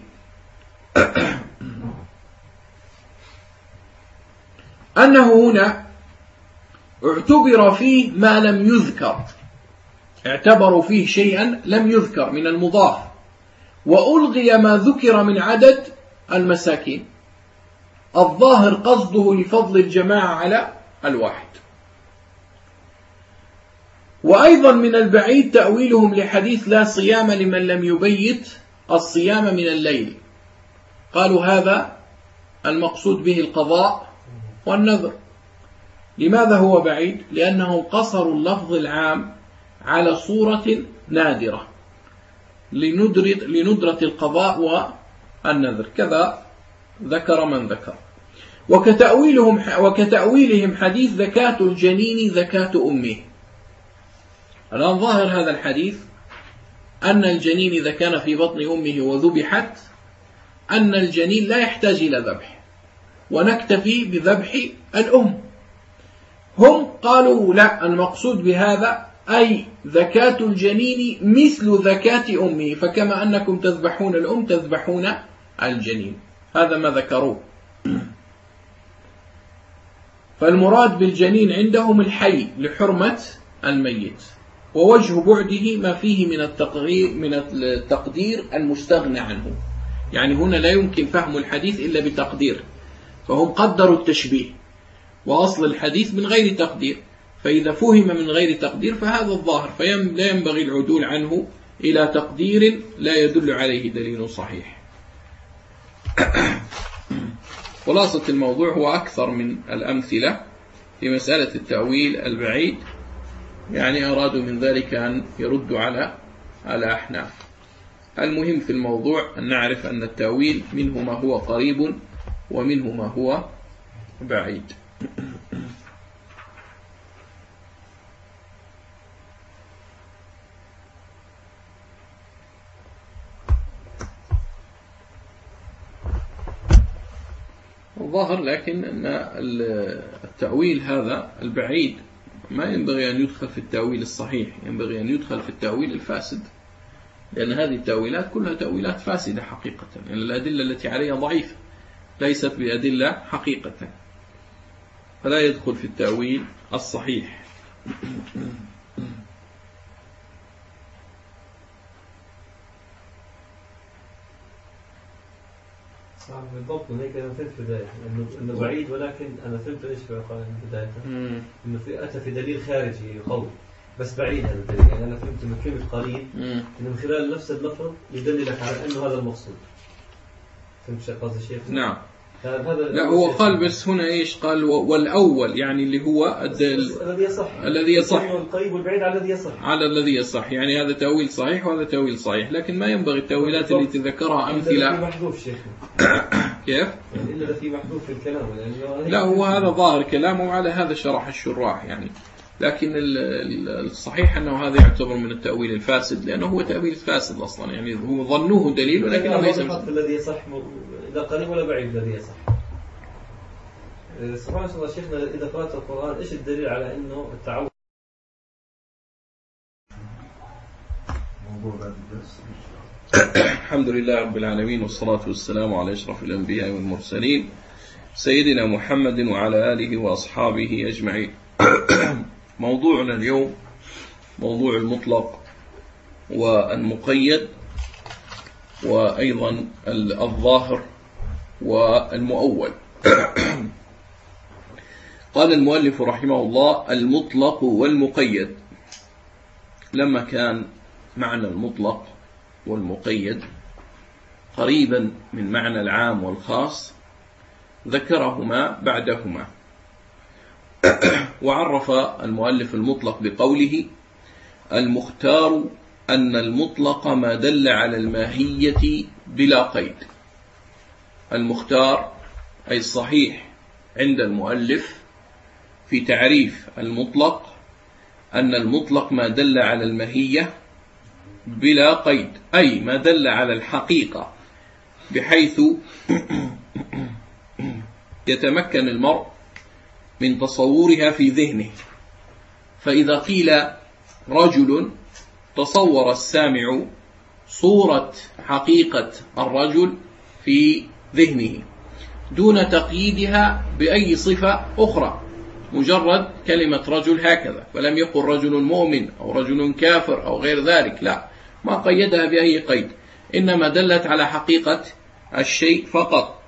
[SPEAKER 1] أنه هنا اعتبر فيه ما لم يذكر، اعتبروا فيه شيئا لم يذكر من المضاف، وألغي ما ذكر من عدد المساكين. الظاهر قصده لفضل الجماعة على الواحد. وأيضا من البعيد تأويلهم لحديث لا صيام لمن لم يبيت الصيام من الليل، قالوا هذا المقصود به القضاء والنذر. لماذا هو بعيد؟ لأنهم قصروا اللفظ العام على صورة نادرة لندرة القضاء والنذر، كذا ذكر من ذكر. وكتأويلهم وكتأويلهم حديث ذكاة الجنين ذكاة أمه. الآن ظاهر هذا الحديث أن الجنين إذا كان في بطن أمه وذبحت أن الجنين لا يحتاج إلى ذبح، ونكتفي بذبح الأم. هم قالوا لا، المقصود بهذا أي ذكاة الجنين مثل ذكاة أمه، فكما أنكم تذبحون الأم تذبحون الجنين. هذا ما ذكروه. فالمراد بالجنين عندهم الحي لحرمة الميت. ووجه بعده ما فيه من التقدير من التقدير المستغنى عنه، يعني هنا لا يمكن فهم الحديث إلا بتقدير، فهم قدروا التشبيه، وأصل الحديث من غير تقدير، فإذا فهم من غير تقدير فهذا الظاهر، فلا ينبغي العدول عنه إلى تقدير لا يدل عليه دليل صحيح. خلاصة الموضوع هو أكثر من الأمثلة في مسألة التأويل البعيد، يعني أرادوا من ذلك أن يردوا على على أحناف. المهم في الموضوع أن نعرف أن التأويل منه ما هو قريب ومنه ما هو بعيد. الظاهر لكن أن التأويل هذا البعيد ما ينبغي أن يدخل في التأويل الصحيح، ينبغي أن يدخل في التأويل الفاسد، لأن هذه التأويلات كلها تأويلات فاسدة حقيقة، لأن يعني الأدلة التي عليها ضعيفة ليست بأدلة حقيقة، فلا يدخل في التأويل الصحيح.
[SPEAKER 2] بالضبط، هيك أنا فهمت في البداية إنه بعيد، ولكن أنا فهمت إيش في قال في بداية إنه في أتى في دليل خارجي يقوي، بس بعيد هذا الدليل. يعني أنا فهمت من كلمة قريب إنه من خلال نفس اللفظ يدللك على إنه هذا المقصود. فهمت شيء قصدي شيخ؟
[SPEAKER 1] نعم.
[SPEAKER 2] هذا
[SPEAKER 1] لا هو قال بس هنا إيش قال؟ والأول يعني اللي هو
[SPEAKER 2] الذي يصح،
[SPEAKER 1] الذي يصح
[SPEAKER 2] القريب والبعيد على الذي يصح،
[SPEAKER 1] على الذي يصح، يعني هذا تأويل صحيح وهذا تأويل صحيح، لكن ما ينبغي التأويلات اللي تذكرها أمثلة.
[SPEAKER 2] في محذوف شيخنا
[SPEAKER 1] كيف؟
[SPEAKER 2] يعني إلا في محذوف في الكلام. يعني
[SPEAKER 1] لا هو هذا ظاهر كلامه، وعلى هذا شرح الشراح يعني، لكن الصحيح أنه هذا يعتبر من التأويل الفاسد، لأنه هو تأويل فاسد أصلا، يعني هو ظنوه دليل ولكنه ليس
[SPEAKER 2] الذي يصح لا قريب ولا بعيد الذي يصح. سبحان الله شيخنا، إذا قرأت القرآن إيش الدليل على إنه التعود؟
[SPEAKER 1] الحمد لله رب العالمين، والصلاة والسلام على أشرف الأنبياء والمرسلين سيدنا محمد وعلى آله وأصحابه أجمعين. موضوعنا اليوم موضوع المطلق والمقيد، وأيضا الظاهر والمؤول. قال المؤلف رحمه الله: المطلق والمقيد. لما كان معنى المطلق والمقيد قريبا من معنى العام والخاص ذكرهما بعدهما، وعرف المؤلف المطلق بقوله: المختار أن المطلق ما دل على الماهية بلا قيد. المختار أي الصحيح عند المؤلف في تعريف المطلق أن المطلق ما دل على الماهية بلا قيد، أي ما دل على الحقيقة بحيث يتمكن المرء من تصورها في ذهنه. فإذا قيل رجل، تصور السامع صورة حقيقة الرجل في ذهنه دون تقييدها بأي صفة أخرى، مجرد كلمة رجل هكذا، فلم يقل رجل مؤمن أو رجل كافر أو غير ذلك، لا، ما قيدها بأي قيد، إنما دلت على حقيقة الشيء فقط.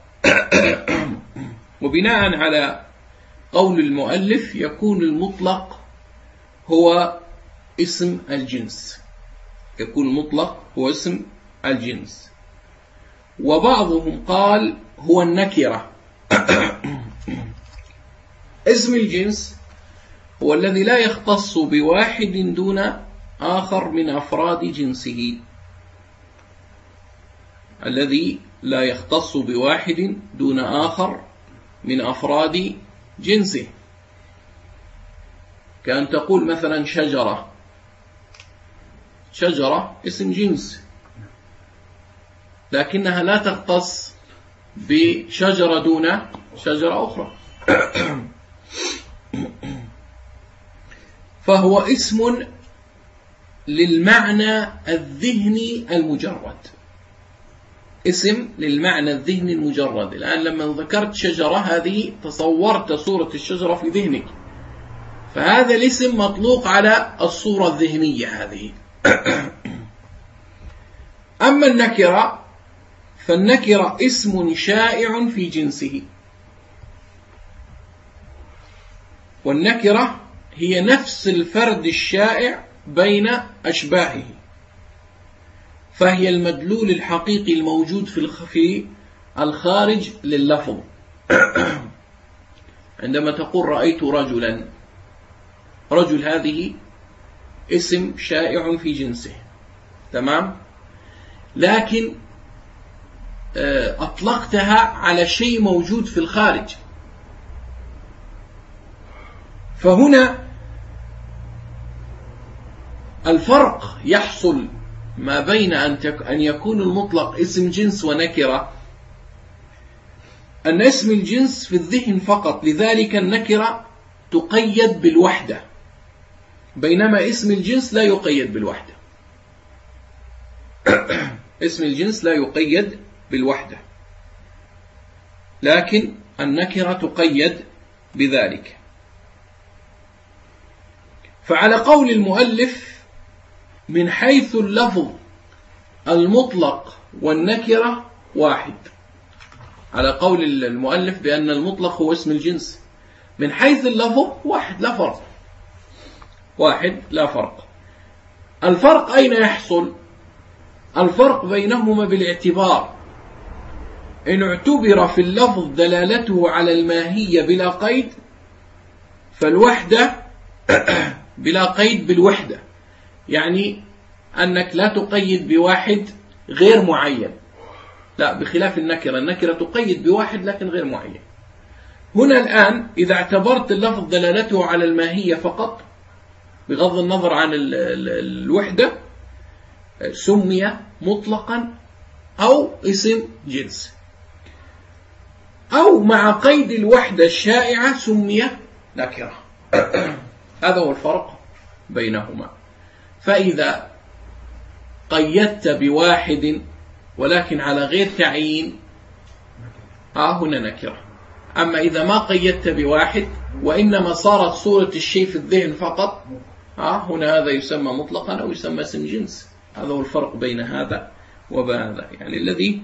[SPEAKER 1] وبناء على قول المؤلف يكون المطلق هو اسم الجنس، يكون المطلق هو اسم الجنس. وبعضهم قال هو النكرة. اسم الجنس هو الذي لا يختص بواحد دون آخر من أفراد جنسه، الذي لا يختص بواحد دون آخر من أفراد جنسه، كأن تقول مثلا شجرة. شجرة اسم جنس، لكنها لا تختص بشجرة دون شجرة أخرى، فهو اسم للمعنى الذهني المجرد، اسم للمعنى الذهني المجرد. الآن لما ذكرت شجرة هذه تصورت صورة الشجرة في ذهنك، فهذا الاسم مطلوق على الصورة الذهنية هذه. أما النكرة فالنكرة اسم شائع في جنسه، والنكرة هي نفس الفرد الشائع بين أشباهه، فهي المدلول الحقيقي الموجود في الخارج لللفظ. عندما تقول رأيت رجلا، رجل هذه اسم شائع في جنسه، تمام، لكن أطلقتها على شيء موجود في الخارج. فهنا الفرق يحصل ما بين أن يكون المطلق اسم جنس ونكرة، أن اسم الجنس في الذهن فقط، لذلك النكرة تقيد بالوحدة، بينما اسم الجنس لا يقيد بالوحدة. اسم الجنس لا يقيد بالوحدة، لكن النكرة تقيد بذلك. فعلى قول المؤلف من حيث اللفظ المطلق والنكرة واحد، على قول المؤلف بأن المطلق هو اسم الجنس، من حيث اللفظ واحد لا فرق، واحد لا فرق. الفرق أين يحصل؟ الفرق بينهما بالاعتبار. إن اعتبر في اللفظ دلالته على الماهية بلا قيد، فالوحدة بلا قيد بالوحدة، يعني أنك لا تقيد بواحد غير معين، لا، بخلاف النكرة، النكرة تقيد بواحد لكن غير معين. هنا الآن إذا اعتبرت اللفظ دلالته على الماهية فقط بغض النظر عن الوحدة، سمي مطلقا أو اسم جنس، أو مع قيد الوحدة الشائعة سمي نكرة. هذا هو الفرق بينهما. فإذا قيدت بواحد ولكن على غير تعيين، آه هنا نكرة. أما إذا ما قيدت بواحد وإنما صارت صورة الشيء في الذهن فقط، آه هنا هذا يسمى مطلقا أو يسمى اسم جنس. هذا هو الفرق بين هذا وهذا. يعني الذي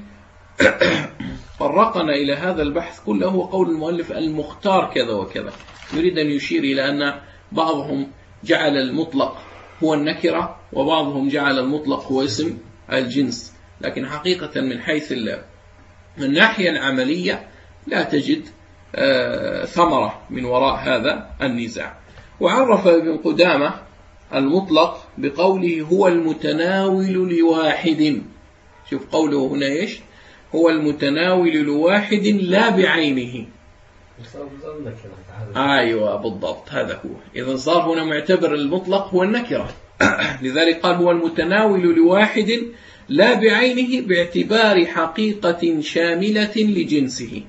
[SPEAKER 1] فرقنا إلى هذا البحث كله هو قول المؤلف المختار كذا وكذا. يريد أن يشير إلى أن بعضهم جعل المطلق هو النكرة وبعضهم جعل المطلق هو اسم الجنس، لكن حقيقة من حيث الناحية العملية لا تجد ثمرة من وراء هذا النزاع. وعرف ابن قدامة المطلق بقوله هو المتناول لواحد. شوف قوله هنا إيش؟ هو المتناول لواحد لا بعينه. أيوة بالضبط، هذا هو. إذا صار هنا معتبر المطلق هو النكرة، لذلك قال هو المتناول لواحد لا بعينه باعتبار حقيقة شاملة لجنسه.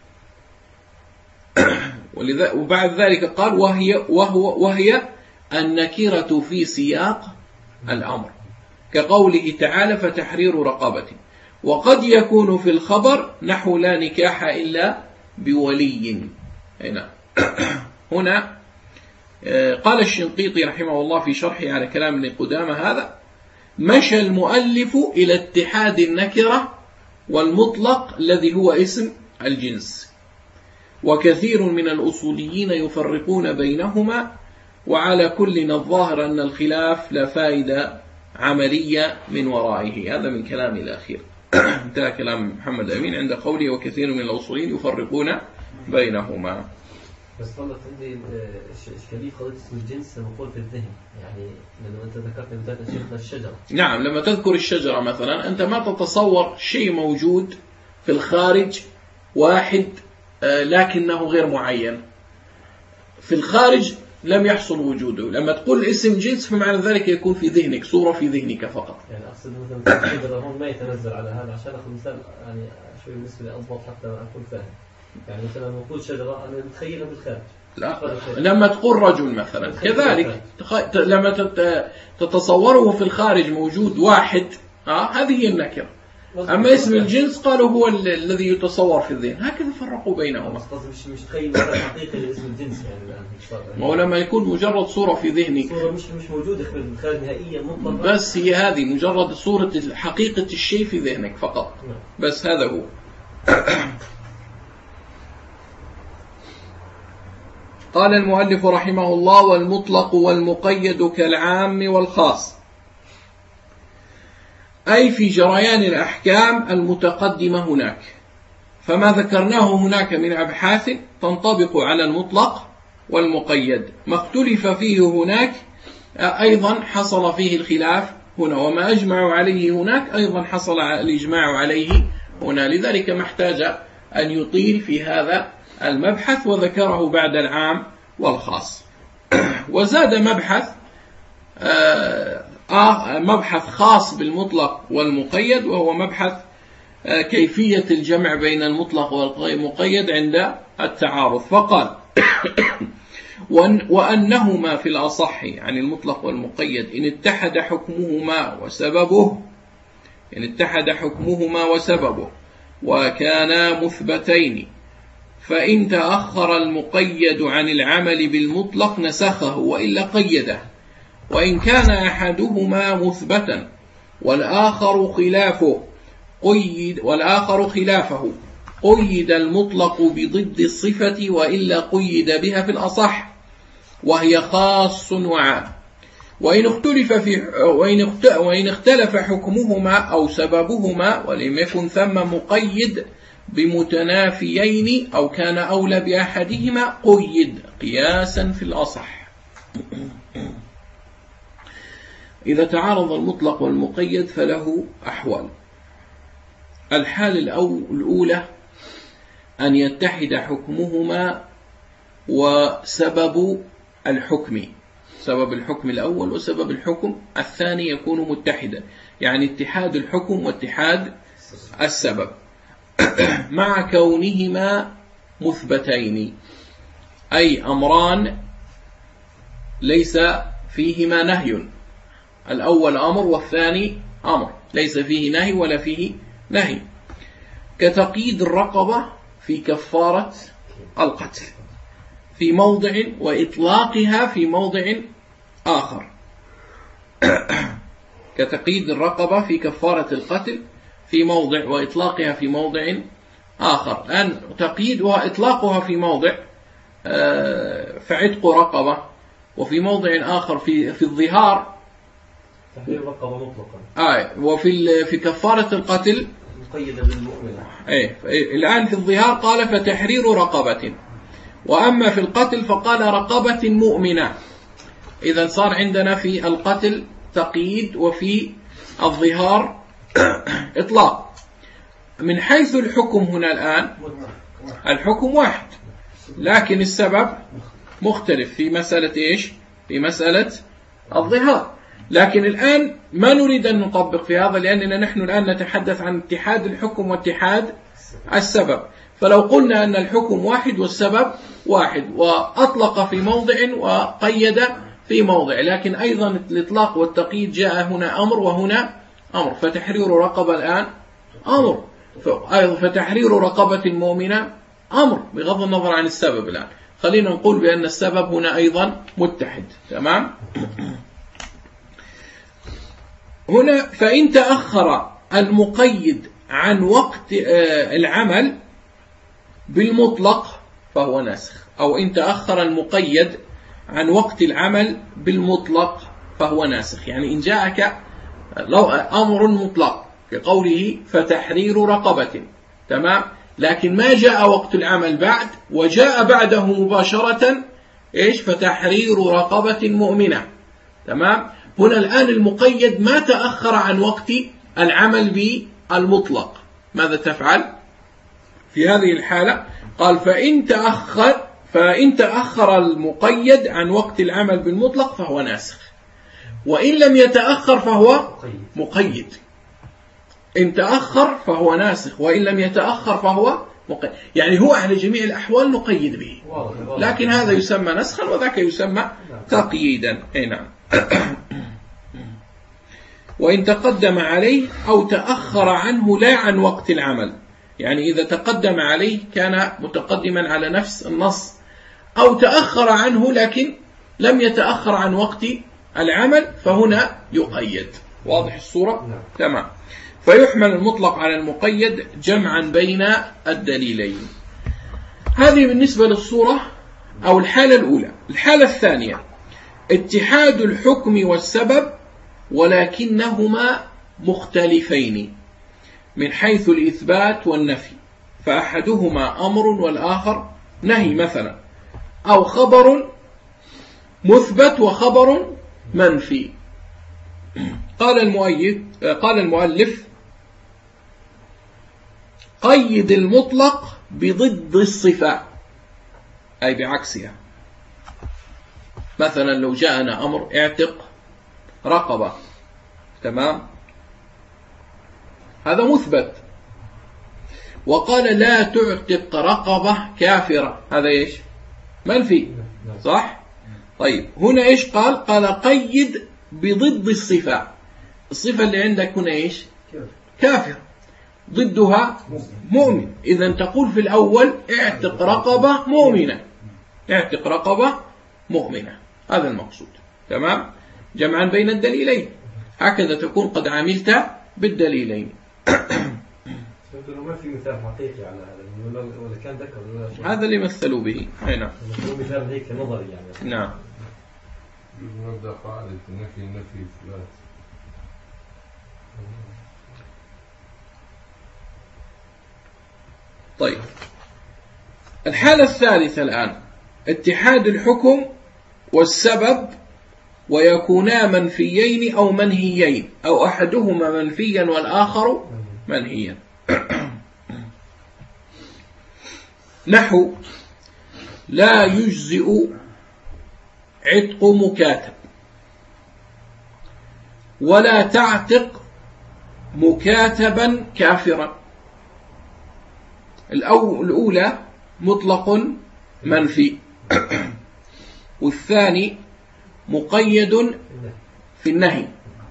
[SPEAKER 1] وبعد ذلك قال وهي, وهو وهي النكرة في سياق الأمر، كقوله تعالى فتحرير رقبة. وقد يكون في الخبر نحو لا نكاح إلا بولي. هنا هنا قال الشنقيطي رحمه الله في شرحه على كلام ابن قدامة هذا: مشى المؤلف إلى اتحاد النكرة والمطلق الذي هو اسم الجنس، وكثير من الأصوليين يفرقون بينهما، وعلى كل الظاهر أن الخلاف لا فائدة عملية من ورائه. هذا من كلام الأخير. انتهى كلام محمد أمين عند قوله وكثير من الأصوليين يفرقون بينهما.
[SPEAKER 2] بس طلعت عندي إشكالية قضية اسم الجنس لما نقول في الذهن، يعني لما أنت ذكرت بداية شيخنا الشجرة.
[SPEAKER 1] نعم، لما تذكر الشجرة مثلا أنت ما تتصور شيء موجود في الخارج واحد لكنه غير معين، في الخارج لم يحصل وجوده. لما تقول اسم جنس فمعنى ذلك يكون في ذهنك، صورة في ذهنك فقط.
[SPEAKER 2] يعني أقصد مثلا الشجرة هون ما يتنزل على هذا، عشان أخذ مثال يعني شوي بالنسبة لي أضبط حتى أكون فاهم. يعني مثلا لما نقول شجرة أنا متخيلها بالخارج.
[SPEAKER 1] لا، لما تقول رجل مثلا كذلك لما تتصوره في الخارج موجود واحد، آه هذه هي النكرة. أما اسم الجنس قالوا هو الذي يتصور في الذهن. هكذا فرقوا بينهما.
[SPEAKER 2] مش مش تخيل حقيقي لاسم الجنس يعني.
[SPEAKER 1] ما هو لما يكون مجرد صورة في ذهنك،
[SPEAKER 2] صورة مش مش موجودة في الخارج نهائيا مطلقا،
[SPEAKER 1] بس هي هذه مجرد صورة حقيقة الشيء في ذهنك فقط. بس هذا هو. قال المؤلف رحمه الله: والمطلق والمقيد كالعام والخاص، أي في جريان الأحكام المتقدمة هناك. فما ذكرناه هناك من أبحاث تنطبق على المطلق والمقيد، ما اختلف فيه هناك أيضا حصل فيه الخلاف هنا، وما أجمعوا عليه هناك أيضا حصل الإجماع عليه هنا، لذلك ما احتاج أن يطيل في هذا المبحث، وذكره بعد العام والخاص. وزاد مبحث آه مبحث خاص بالمطلق والمقيد، وهو مبحث آه كيفية الجمع بين المطلق والمقيد عند التعارض، فقال: وأنهما في الأصح، يعني المطلق والمقيد، إن اتحد حكمهما وسببه إن اتحد حكمهما وسببه وكانا مثبتين، فإن تأخر المقيد عن العمل بالمطلق نسخه وإلا قيده، وإن كان أحدهما مثبتا والآخر خلافه قيد والآخر خلافه قيد المطلق بضد الصفة وإلا قيد بها في الأصح، وهي خاص وعام. وإن اختلف في وإن اختلف حكمهما أو سببهما ولم يكن ثم مقيد بمتنافيين أو كان أولى بأحدهما قيد قياسا في الأصح. إذا تعارض المطلق والمقيد فله أحوال. الحالة الأولى أن يتحد حكمهما وسبب الحكم، سبب الحكم الأول وسبب الحكم الثاني يكون متحدا، يعني اتحاد الحكم واتحاد السبب مع كونهما مثبتين، أي أمران ليس فيهما نهي، الأول أمر والثاني أمر، ليس فيه نهي ولا فيه نهي، كتقييد الرقبة في كفارة القتل في موضع وإطلاقها في موضع آخر كتقييد الرقبة في كفارة القتل في موضع وإطلاقها في موضع آخر. الآن تقييدها إطلاقها في موضع فعتق رقبة، وفي موضع آخر في في الظهار
[SPEAKER 2] تحرير رقبة مطلقا،
[SPEAKER 1] آه وفي في كفارة القتل
[SPEAKER 2] مقيدة بالمؤمنة.
[SPEAKER 1] إيه الآن في الظهار قال فتحرير رقبة، وأما في القتل فقال رقبة مؤمنة. إذا صار عندنا في القتل تقييد وفي الظهار إطلاق. من حيث الحكم هنا الآن الحكم واحد، لكن السبب مختلف في مسألة إيش؟ في مسألة الظهار. لكن الآن ما نريد أن نطبق في هذا، لأننا نحن الآن نتحدث عن اتحاد الحكم واتحاد السبب. فلو قلنا أن الحكم واحد والسبب واحد، وأطلق في موضع وقيد في موضع، لكن أيضا الإطلاق والتقييد جاء هنا أمر وهنا أمر، فتحرير رقبة الآن أمر، فتحرير رقبة مؤمنة أمر، بغض النظر عن السبب. الآن خلينا نقول بأن السبب هنا أيضا متحد. تمام. هنا فإن تأخر المقيد عن وقت العمل بالمطلق فهو ناسخ، أو إن تأخر المقيد عن وقت العمل بالمطلق فهو ناسخ. يعني إن جاءك لو أمر مطلق كقوله فتحرير رقبة، تمام، لكن ما جاء وقت العمل بعد، وجاء بعده مباشرة إيش؟ فتحرير رقبة مؤمنة، تمام. هنا الآن المقيد ما تأخر عن وقت العمل بالمطلق، ماذا تفعل في هذه الحالة؟ قال فإن تأخر فإن تأخر المقيد عن وقت العمل بالمطلق فهو ناسخ، وإن لم يتأخر فهو مقيد. إن تأخر فهو ناسخ، وإن لم يتأخر فهو مقيد. يعني هو على جميع الأحوال نقيد به، لكن هذا يسمى نسخا وذاك يسمى تقييدا. أي نعم. وإن تقدم عليه أو تأخر عنه لا عن وقت العمل، يعني إذا تقدم عليه كان متقدما على نفس النص، أو تأخر عنه لكن لم يتأخر عن وقت العمل فهنا يقيد. واضح الصورة؟ تمام. فيحمل المطلق على المقيد جمعا بين الدليلين. هذه بالنسبة للصورة أو الحالة الأولى. الحالة الثانية اتحاد الحكم والسبب ولكنهما مختلفين من حيث الإثبات والنفي، فأحدهما أمر والآخر نهي مثلا، أو خبر مثبت وخبر منفي. قال المؤيد قال المؤلف قيد المطلق بضد الصفة، أي بعكسها. مثلا لو جاءنا أمر اعتق رقبة، تمام، هذا مثبت، وقال لا تعتق رقبة كافرة، هذا إيش؟ منفي، صح؟ طيب هنا إيش قال؟ قال قيد بضد الصفة. الصفة اللي عندك هنا إيش؟ كافر، ضدها مؤمن. إذا تقول في الأول اعتق رقبة مؤمنة، اعتق رقبة مؤمنة، هذا المقصود، تمام؟ جمعا بين الدليلين، هكذا تكون قد عملت بالدليلين.
[SPEAKER 2] ما في مثال حقيقي على هذا، ولا كان ذكر ولا
[SPEAKER 1] هذا اللي مثلوا به. نعم،
[SPEAKER 2] مثال هيك نظري يعني.
[SPEAKER 1] نعم.
[SPEAKER 3] نبدأ قاعدة النفي النفي إثبات.
[SPEAKER 1] طيب الحالة الثالثة الآن اتحاد الحكم والسبب ويكونا منفيين أو منهيين، أو أحدهما منفيا والآخر منهيا. نحو لا يجزئ عتق مكاتب، ولا تعتق مكاتبا كافرا. الأولى مطلق منفي، والثاني مقيد في النهي.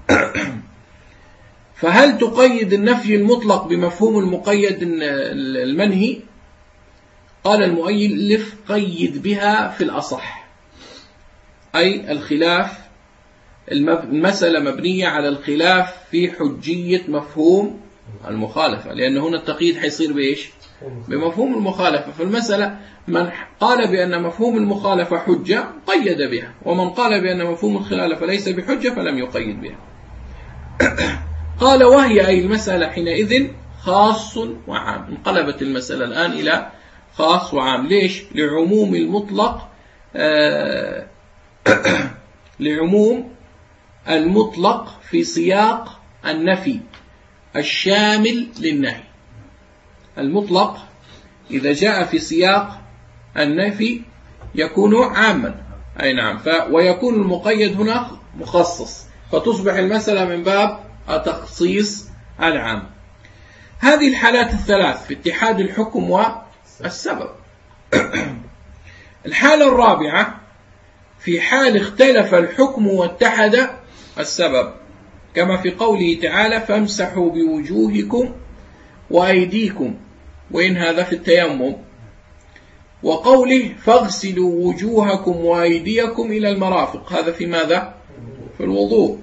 [SPEAKER 1] فهل تقيد النفي المطلق بمفهوم المقيد المنهي؟ قال المؤلف قيد بها في الأصح، أي الخلاف، المسألة مبنية على الخلاف في حجية مفهوم المخالفة، لأن هنا التقييد حيصير بإيش؟ بمفهوم المخالفة. فالمسألة من قال بأن مفهوم المخالفة حجة قيد بها، ومن قال بأن مفهوم الخلافة ليس بحجة فلم يقيد بها. قال وهي أي المسألة حينئذ خاص وعام. انقلبت المسألة الآن إلى خاص وعام. ليش؟ لعموم المطلق آه لعموم المطلق في سياق النفي الشامل للنهي. المطلق إذا جاء في سياق النفي يكون عاما، أي نعم، ف ويكون المقيد هنا مخصص، فتصبح المسألة من باب تخصيص العام. هذه الحالات الثلاث في اتحاد الحكم والسبب. الحالة الرابعة في حال اختلف الحكم واتحد السبب، كما في قوله تعالى فامسحوا بوجوهكم وأيديكم، وإن هذا في التيمم، وقوله فاغسلوا وجوهكم وأيديكم إلى المرافق، هذا في ماذا؟ في الوضوء،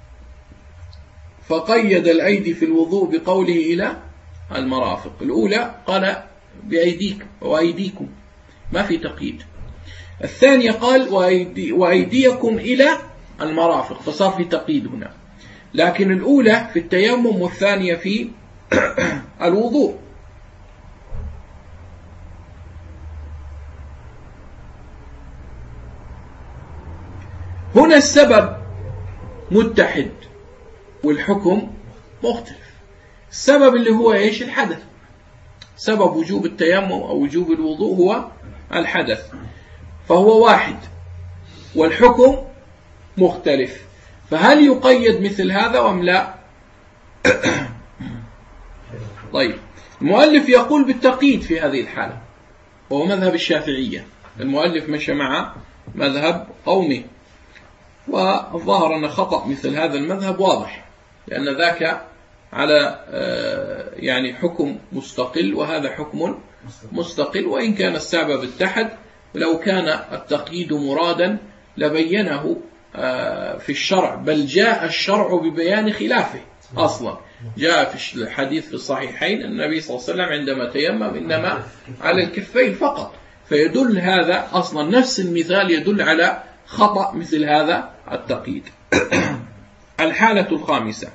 [SPEAKER 1] فقيد الأيدي في الوضوء بقوله إلى المرافق. الأولى قال بأيديك وأيديكم، ما في تقييد. الثانية قال وأيدي وأيديكم إلى المرافق، فصار في تقييد هنا. لكن الأولى في التيمم والثانية في الوضوء. هنا السبب متحد والحكم مختلف. السبب اللي هو إيش؟ الحدث. سبب وجوب التيمم أو وجوب الوضوء هو الحدث، فهو واحد، والحكم مختلف. فهل يقيد مثل هذا أم لا؟ طيب المؤلف يقول بالتقييد في هذه الحالة، وهو مذهب الشافعية. المؤلف مشى مع مذهب قومه، والظاهر أن خطأ مثل هذا المذهب واضح، لأن ذاك على يعني حكم مستقل وهذا حكم مستقل، وإن كان السبب اتحد. لو كان التقييد مرادا لبينه في الشرع، بل جاء الشرع ببيان خلافه. أصلا جاء في الحديث في الصحيحين النبي صلى الله عليه وسلم عندما تيمم إنما على الكفين فقط، فيدل هذا أصلا نفس المثال يدل على خطأ مثل هذا التقييد. الحالة الخامسة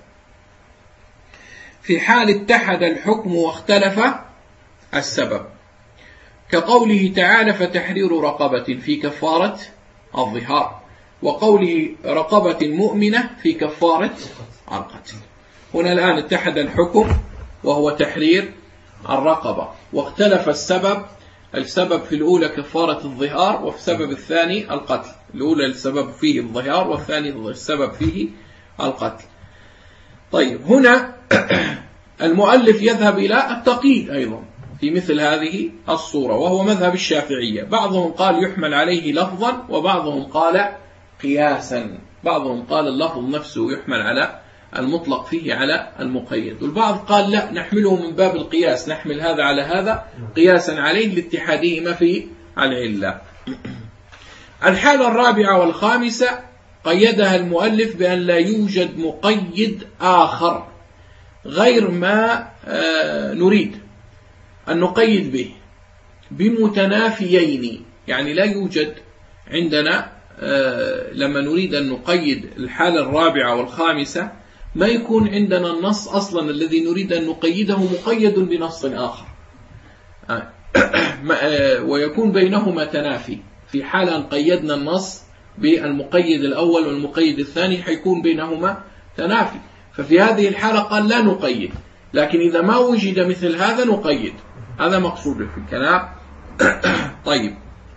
[SPEAKER 1] في حال اتحد الحكم واختلف السبب، كقوله تعالى فتحرير رقبة في كفارة الظهار، وقوله رقبة مؤمنة في كفارة القتل. هنا الآن اتحد الحكم وهو تحرير الرقبة، واختلف السبب، السبب في الأولى كفارة الظهار، وفي السبب الثاني القتل. الأولى السبب فيه الظهار، والثاني السبب فيه القتل. طيب هنا المؤلف يذهب إلى التقييد أيضا في مثل هذه الصورة، وهو مذهب الشافعية. بعضهم قال يحمل عليه لفظا، وبعضهم قال قياسا. بعضهم قال اللفظ نفسه يحمل على المطلق فيه على المقيد، والبعض قال لا، نحمله من باب القياس، نحمل هذا على هذا قياسا عليه لاتحادهما في العلة. الحالة الرابعة والخامسة قيدها المؤلف بأن لا يوجد مقيد آخر غير ما نريد أن نقيد به بمتنافيين. يعني لا يوجد عندنا لما نريد أن نقيد الحالة الرابعة والخامسة ما يكون عندنا النص أصلا الذي نريد أن نقيده مقيد بنص آخر، ويكون بينهما تنافي. في حالة أن قيدنا النص بالمقيد الأول والمقيد الثاني حيكون بينهما تنافي، ففي هذه الحالة قال لا نقيد، لكن إذا ما وجد مثل هذا نقيد. هذا مقصود في الكلام. طيب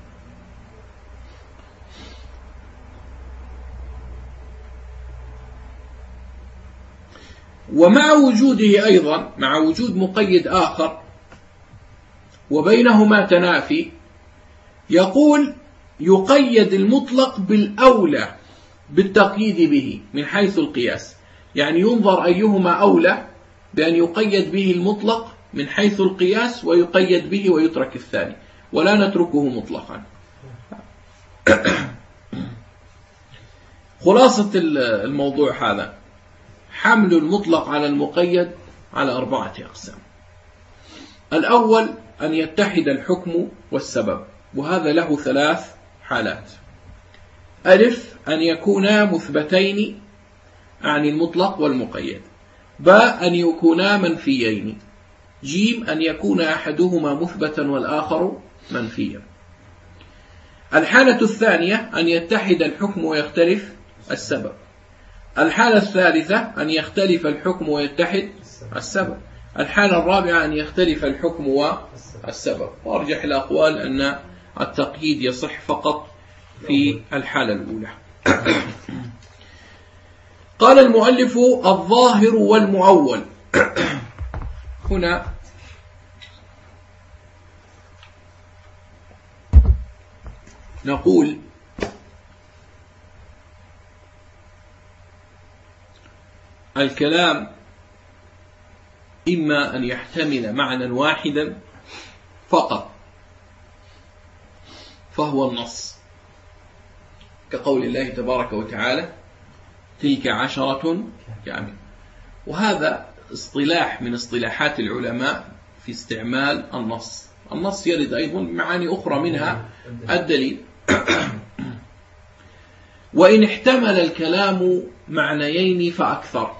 [SPEAKER 1] ومع وجوده أيضا، مع وجود مقيد آخر وبينهما تنافي، يقول يقيد المطلق بالأولى بالتقييد به من حيث القياس. يعني ينظر أيهما أولى بأن يقيد به المطلق من حيث القياس، ويقيد به ويترك الثاني، ولا نتركه مطلقا. خلاصة الموضوع هذا حمل المطلق على المقيد على أربعة أقسام. الأول أن يتحد الحكم والسبب، وهذا له ثلاث حالات. ألف أن يكونا مثبتين عن المطلق والمقيد. باء أن يكونا منفيين. جيم أن يكون أحدهما مثبتا والآخر منفيا. الحالة الثانية أن يتحد الحكم ويختلف السبب. الحالة الثالثة أن يختلف الحكم ويتحد السبب. الحالة الرابعة أن يختلف الحكم والسبب. وأرجح الأقوال أن التقييد يصح فقط في الحالة الأولى. قال المؤلف الظاهر والمؤول. هنا نقول الكلام إما أن يحتمل معنى واحدا فقط فهو النص، كقول الله تبارك وتعالى تلك عشرة كاملة. وهذا اصطلاح من اصطلاحات العلماء في استعمال النص. النص يرد أيضا معاني أخرى منها الدليل. وإن احتمل الكلام معنيين فأكثر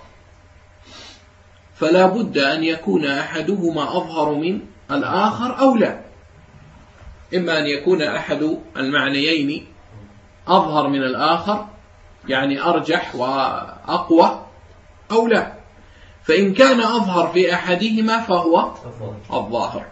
[SPEAKER 1] فلا بد أن يكون أحدهما أظهر من الآخر أو لا. إما أن يكون أحد المعنيين أظهر من الآخر، يعني أرجح وأقوى، أو لا. فإن كان أظهر في أحدهما فهو الظاهر،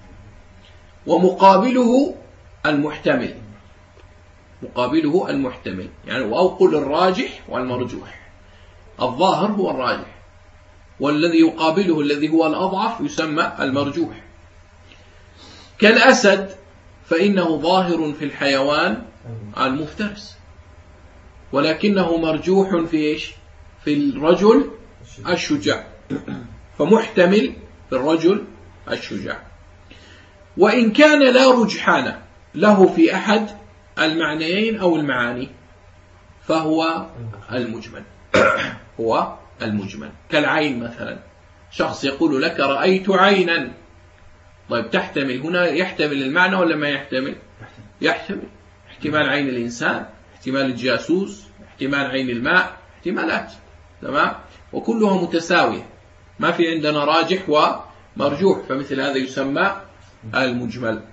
[SPEAKER 1] ومقابله المحتمل. مقابله المحتمل يعني أو قل الراجح والمرجوح. الظاهر هو الراجح، والذي يقابله الذي هو الأضعف يسمى المرجوح. كالأسد فإنه ظاهر في الحيوان المفترس، ولكنه مرجوح في إيش؟ في الرجل الشجاع، فمحتمل في الرجل الشجاع. وإن كان لا رجحان له في أحد المعنيين أو المعاني فهو المجمل. هو المجمل. كالعين مثلا، شخص يقول لك رأيت عينا، طيب تحتمل هنا، يحتمل المعنى ولا ما يحتمل؟ يحتمل. احتمال عين الإنسان، احتمال الجاسوس، احتمال عين الماء، احتمالات، تمام، وكلها متساوية، ما في عندنا راجح ومرجوح، فمثل هذا يسمى المجمل.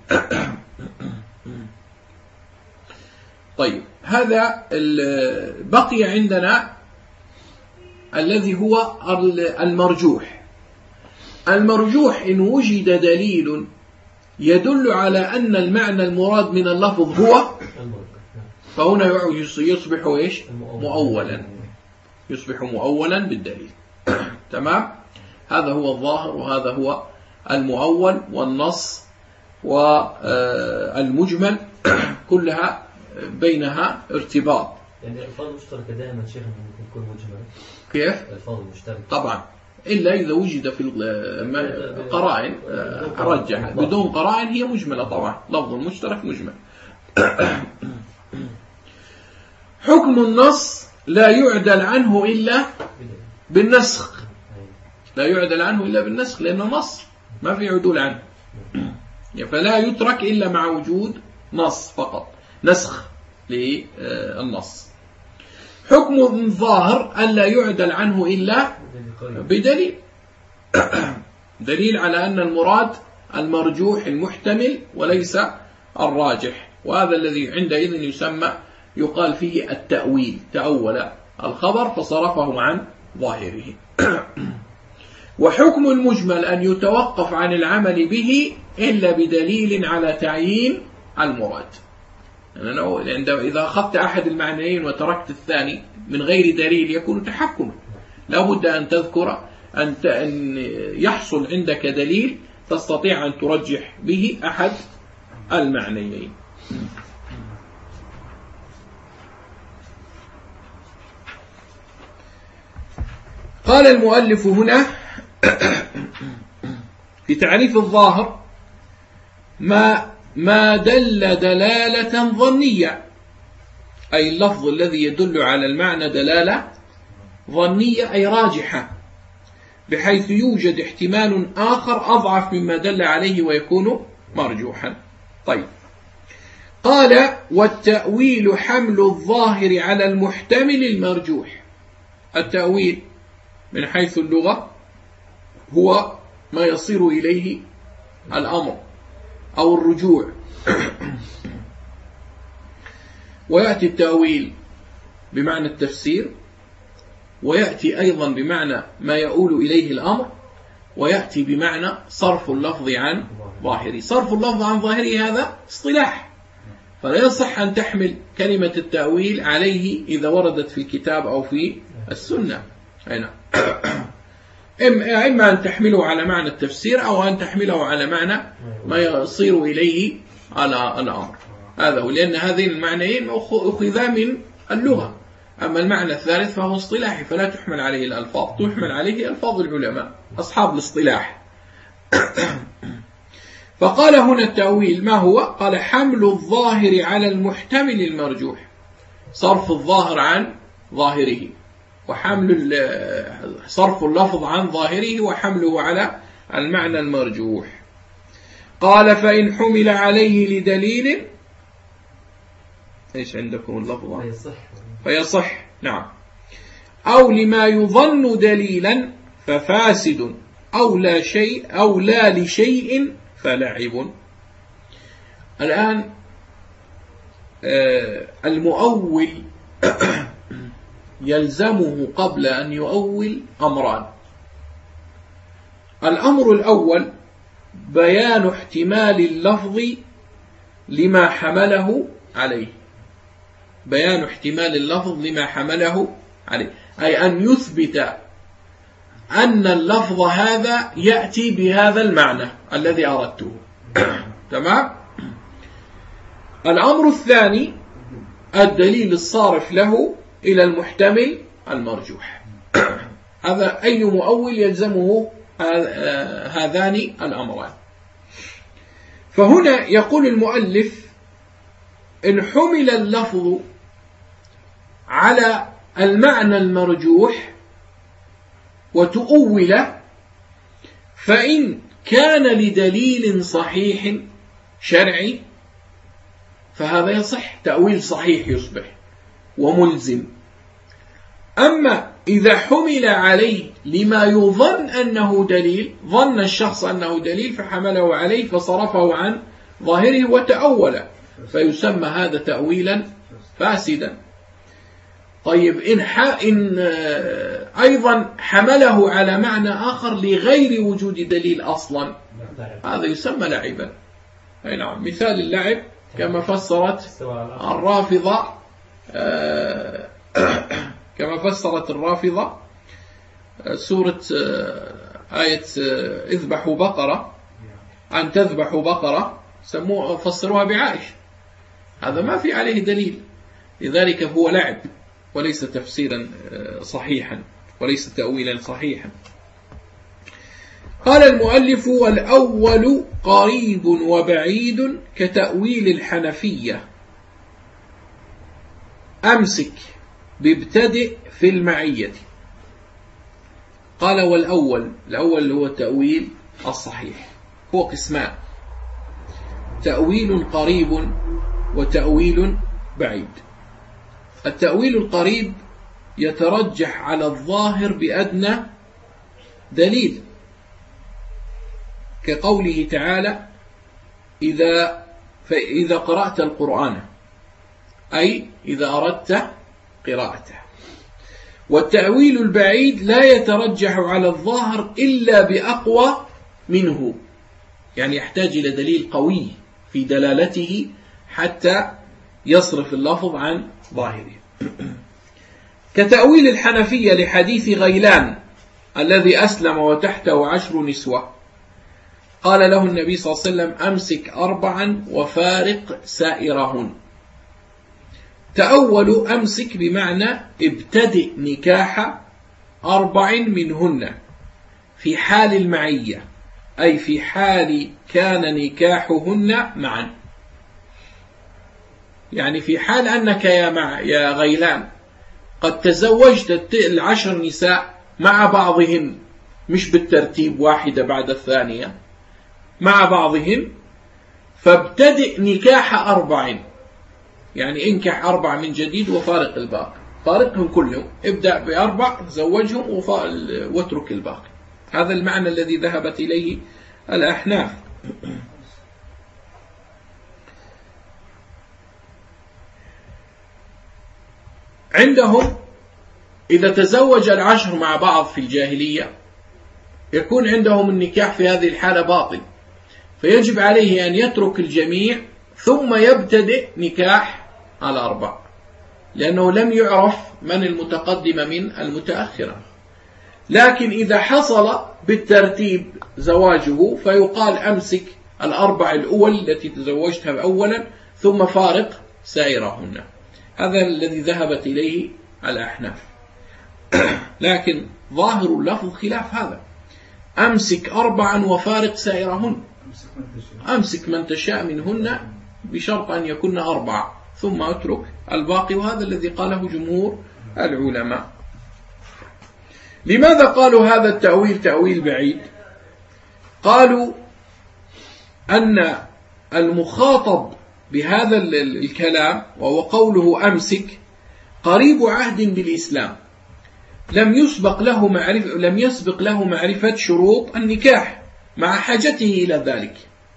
[SPEAKER 1] طيب هذا بقي عندنا الذي هو المرجوح. المرجوح إن وجد دليل يدل على أن المعنى المراد من اللفظ هو، فهنا يصبح إيش؟ مؤولا، يصبح مؤولا بالدليل. تمام، هذا هو الظاهر وهذا هو المؤول، والنص والمجمل كلها بينها ارتباط.
[SPEAKER 2] يعني الألفاظ المشتركة دائما شيخ ممكن تكون مجملة.
[SPEAKER 1] كيف؟
[SPEAKER 2] الألفاظ المشتركة
[SPEAKER 1] طبعا، إلا إذا وجد في القرائن رجح، بدون قرائن هي مجملة طبعا، لفظ المشترك مجمل. حكم النص لا يعدل عنه إلا بالنسخ، لا يعدل عنه إلا بالنسخ، لأنه نص ما في عدول عنه، فلا يترك إلا مع وجود نص فقط، نسخ للنص. حكم الظاهر ألا يعدل عنه إلا بدليل، دليل على أن المراد المرجوح المحتمل وليس الراجح، وهذا الذي عندئذ يسمى يقال فيه التأويل، تأول الخبر فصرفه عن ظاهره. وحكم المجمل أن يتوقف عن العمل به إلا بدليل على تعيين المراد. يعني إذا أخذت أحد المعنيين وتركت الثاني من غير دليل يكون تحكما، لا بد أن تذكر أن يحصل عندك دليل تستطيع أن ترجح به أحد المعنيين. قال المؤلف هنا في تعريف الظاهر: ما ما دل دلالة ظنية، أي اللفظ الذي يدل على المعنى دلالة ظنية أي راجحة، بحيث يوجد احتمال آخر أضعف مما دل عليه ويكون مرجوحا. طيب، قال: والتأويل حمل الظاهر على المحتمل المرجوح. التأويل من حيث اللغة هو ما يصير إليه الأمر أو الرجوع، ويأتي التأويل بمعنى التفسير، ويأتي أيضا بمعنى ما يؤول إليه الأمر، ويأتي بمعنى صرف اللفظ عن ظاهره. صرف اللفظ عن ظاهره هذا اصطلاح، فلا يصح أن تحمل كلمة التأويل عليه إذا وردت في الكتاب أو في السنة. هنا إما أن تحمله على معنى التفسير أو أن تحمله على معنى ما يصير إليه على الأمر. هذا هو، لأن هذين المعنيين أخذا من اللغة، أما المعنى الثالث فهو اصطلاحي فلا تحمل عليه الألفاظ، تحمل عليه ألفاظ العلماء أصحاب الاصطلاح. فقال هنا التأويل ما هو؟ قال: حمل الظاهر على المحتمل المرجوح، صرف الظاهر عن ظاهره، وحمل صرف اللفظ عن ظاهره وحمله على المعنى المرجوح. قال: فإن حمل عليه لدليل، إيش عندكم اللفظ؟ فيصح. فيصح، نعم. أو لما يظن دليلا ففاسد، أو لا شيء أو لا لشيء فلعب. الآن المؤول يلزمه قبل أن يؤول أمران. الأمر الأول بيان احتمال اللفظ لما حمله عليه، بيان احتمال اللفظ لما حمله عليه، أي أن يثبت أن اللفظ هذا يأتي بهذا المعنى الذي أردته. تمام. الأمر الثاني الدليل الصارف له إلى المحتمل المرجوح. هذا أي مؤول يلزمه هذان الأمران. فهنا يقول المؤلف: إن حمل اللفظ على المعنى المرجوح وتؤول، فإن كان لدليل صحيح شرعي فهذا يصح، تأويل صحيح يصبح وملزم. أما إذا حمل عليه لما يظن أنه دليل، ظن الشخص أنه دليل فحمله عليه فصرفه عن ظاهره وتأول، فيسمى هذا تأويلا فاسدا. طيب إن, إن أيضا حمله على معنى آخر لغير وجود دليل أصلا، هذا يسمى لعبا. أي نعم، مثال اللعب كما فسرت الرافضة كما فسرت الرافضة سورة آية اذبحوا بقرة، أن تذبحوا بقرة سموها فسروها بعائش، هذا ما في عليه دليل، لذلك هو لعب وليس تفسيرا صحيحا وليس تأويلا صحيحا. قال المؤلف: والأول قريب وبعيد كتأويل الحنفية، أمسك بابتدئ في المعية. قال: والأول، الأول هو التأويل الصحيح، هو قسمان: تأويل قريب وتأويل بعيد. التأويل القريب يترجح على الظاهر بأدنى دليل، كقوله تعالى: إذا فإذا قرأت القرآن، أي إذا أردت قراءته. والتأويل البعيد لا يترجح على الظاهر إلا بأقوى منه، يعني يحتاج إلى دليل قوي في دلالته حتى يصرف اللفظ عن ظاهره. كتأويل الحنفية لحديث غيلان الذي أسلم وتحته عشر نسوة، قال له النبي صلى الله عليه وسلم: أمسك أربعا وفارق سائرهن. تأول أمسك بمعنى ابتدئ نكاح أربع منهن في حال المعية، أي في حال كان نكاحهن معا، يعني في حال أنك يا, مع يا غيلان قد تزوجت العشر نساء مع بعضهن، مش بالترتيب واحدة بعد الثانية، مع بعضهن، فابتدئ نكاح أربع، يعني انكح أربع من جديد وفارق الباقي، فارقهم كلهم، ابدأ بأربع تزوجهم واترك الباقي. هذا المعنى الذي ذهبت إليه الأحناف. عندهم إذا تزوج العشر مع بعض في الجاهلية يكون عندهم النكاح في هذه الحالة باطل، فيجب عليه أن يترك الجميع ثم يبتدئ نكاح الأربع، لأنه لم يعرف من المتقدم من المتأخرة. لكن إذا حصل بالترتيب زواجه فيقال: أمسك الأربع الأول التي تزوجتها أولا ثم فارق سائرهن. هذا الذي ذهبت إليه الأحناف. لكن ظاهر اللفظ خلاف هذا: أمسك أربعا وفارق سائرهن، أمسك من تشاء منهن بشرط أن يكون أربعة ثم أترك الباقي، وهذا الذي قاله جمهور العلماء. لماذا قالوا هذا التأويل تأويل بعيد؟ قالوا أن المخاطب بهذا الكلام وهو قوله أمسك قريب عهد بالإسلام، لم يسبق له معرفة لم يسبق له معرفة شروط النكاح مع حاجته إلى ذلك،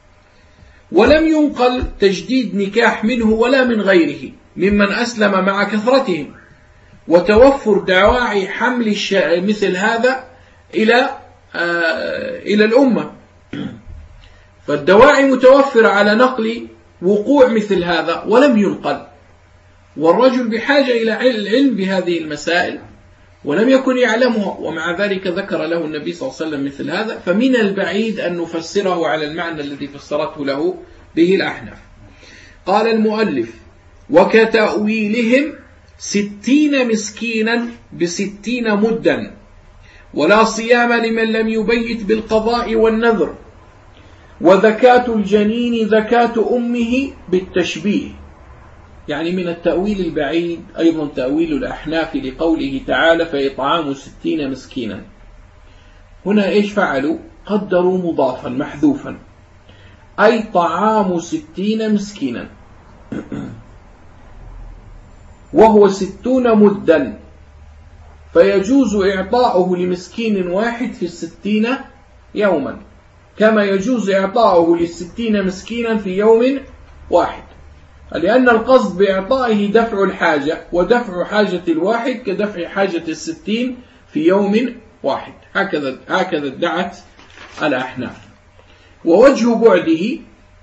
[SPEAKER 1] ولم ينقل تجديد نكاح منه ولا من غيره ممن أسلم مع كثرتهم، وتوفر دواعي حمل مثل هذا إلى آه إلى الأمة، فالدواعي متوفرة على نقل وقوع مثل هذا ولم ينقل، والرجل بحاجة إلى العلم بهذه المسائل ولم يكن يعلمها، ومع ذلك ذكر له النبي صلى الله عليه وسلم مثل هذا، فمن البعيد أن نفسره على المعنى الذي فسرته له به الأحناف. قال المؤلف: وكتأويلهم ستين مسكينا بستين مدا، ولا صيام لمن لم يبيت بالقضاء والنذر، وذكاة الجنين ذكاة أمه بالتشبيه. يعني من التأويل البعيد أيضا تأويل الأحناف لقوله تعالى: فإطعام ستين مسكينا. هنا إيش فعلوا؟ قدروا مضافا محذوفا، أي طعام ستين مسكينا، وهو ستون مدا، فيجوز إعطاؤه لمسكين واحد في الستين يوما، كما يجوز إعطاؤه للستين مسكينا في يوم واحد، لأن القصد بإعطائه دفع الحاجة، ودفع حاجة الواحد كدفع حاجة الستين في يوم واحد. هكذا هكذا ادعت الأحناف. ووجه بعده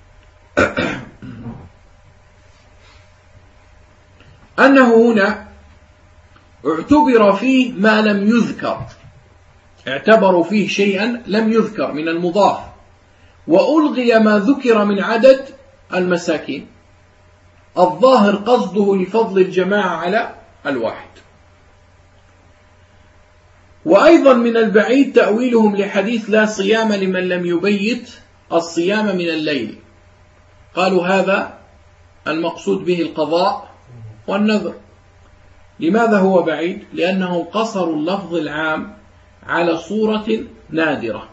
[SPEAKER 1] أنه هنا اعتبر فيه ما لم يذكر، اعتبروا فيه شيئا لم يذكر من المضاف، وألغي ما ذكر من عدد المساكين. الظاهر قصده لفضل الجماعة على الواحد. وأيضا من البعيد تأويلهم لحديث لا صيام لمن لم يبيت الصيام من الليل، قالوا هذا المقصود به القضاء والنذر. لماذا هو بعيد؟ لأنهم قصروا اللفظ العام على صورة نادرة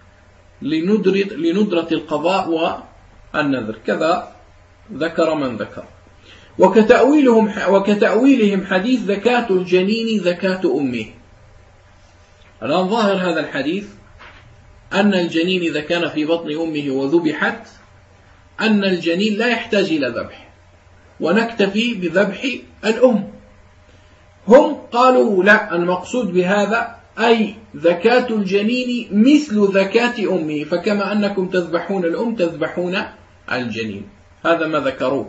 [SPEAKER 1] لندرة القضاء والنذر، كذا ذكر من ذكر. وكتأويلهم وكتأويلهم حديث زكاة الجنين زكاة أمه. الآن ظاهر هذا الحديث أن الجنين إذا كان في بطن أمه وذبحت أن الجنين لا يحتاج إلى ذبح، ونكتفي بذبح الأم. هم قالوا لا، المقصود بهذا أي زكاة الجنين مثل زكاة أمه، فكما أنكم تذبحون الأم تذبحون الجنين. هذا ما ذكروه.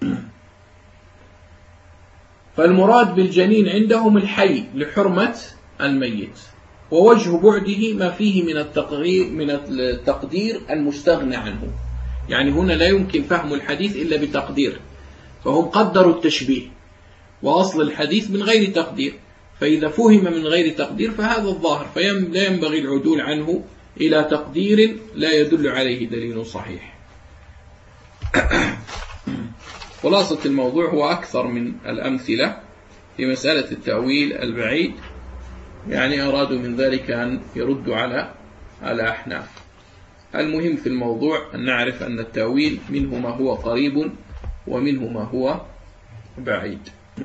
[SPEAKER 1] فالمراد بالجنين عندهم الحي لحرمة الميت. ووجه بعده ما فيه من التقدير من التقدير المستغنى عنه، يعني هنا لا يمكن فهم الحديث إلا بتقدير، فهم قدروا التشبيه، وأصل الحديث من غير تقدير، فإذا فهم من غير تقدير فهذا الظاهر، فلا ينبغي العدول عنه إلى تقدير لا يدل عليه دليل صحيح. خلاصة الموضوع هو أكثر من الأمثلة في مسألة التأويل البعيد، يعني أرادوا من ذلك أن يردوا على الأحناف. المهم في الموضوع أن نعرف أن التأويل منه ما هو قريب ومنه ما هو بعيد.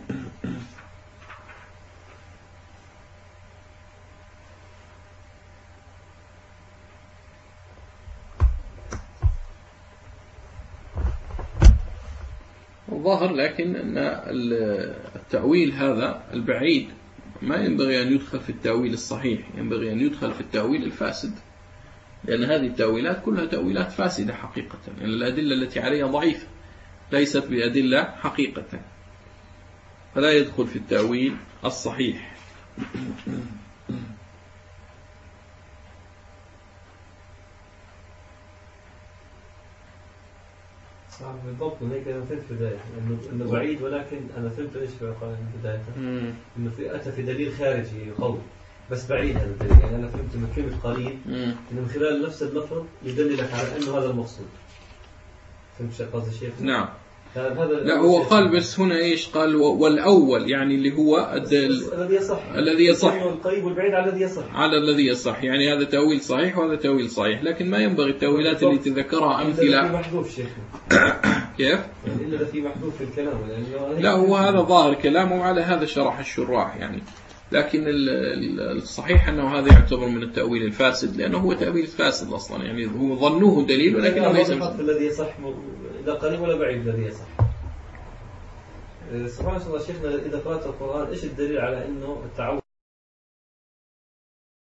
[SPEAKER 1] الظاهر لكن أن التأويل هذا البعيد ما ينبغي أن يدخل في التأويل الصحيح، ينبغي أن يدخل في التأويل الفاسد، لأن هذه التأويلات كلها تأويلات فاسدة حقيقة، لأن الأدلة التي عليها ضعيفة ليست بأدلة حقيقة، فلا يدخل في التأويل الصحيح.
[SPEAKER 2] بالضبط. من هيك أنا فهمت في البداية إنه بعيد، ولكن أنا فهمت إيش قال من البداية، إنه في أتى في دليل خارجي قوي بس بعيد هذا الدليل. يعني أنا فهمت من كلمة قريب إنه من خلال نفس اللفظ يدللك على إنه هذا المقصود. فهمت شيء قصدي الشيخ؟
[SPEAKER 1] نعم.
[SPEAKER 2] هذا
[SPEAKER 1] لا هو قال بس هنا إيش قال؟ والأول يعني اللي هو
[SPEAKER 2] الذي يصح،
[SPEAKER 1] الذي يصح
[SPEAKER 2] القريب والبعيد على الذي يصح،
[SPEAKER 1] على الذي يصح، يعني هذا تأويل صحيح وهذا تأويل صحيح، لكن ما ينبغي التأويلات اللي تذكرها أمثلة.
[SPEAKER 2] في محذوف شيخنا
[SPEAKER 1] كيف؟
[SPEAKER 2] يعني إلا في محذوف في الكلام. يعني
[SPEAKER 1] لا هو هذا ظاهر كلامه، وعلى هذا شرح الشراح يعني، لكن الصحيح أنه هذا يعتبر من التأويل الفاسد، لأنه هو تأويل فاسد أصلا، يعني هو ظنوه دليل ولكنه ليس
[SPEAKER 2] الذي يصح لا قريب ولا بعيد الذي يصح. سبحان الله شيخنا، إذا قرأت القرآن إيش الدليل على إنه التعود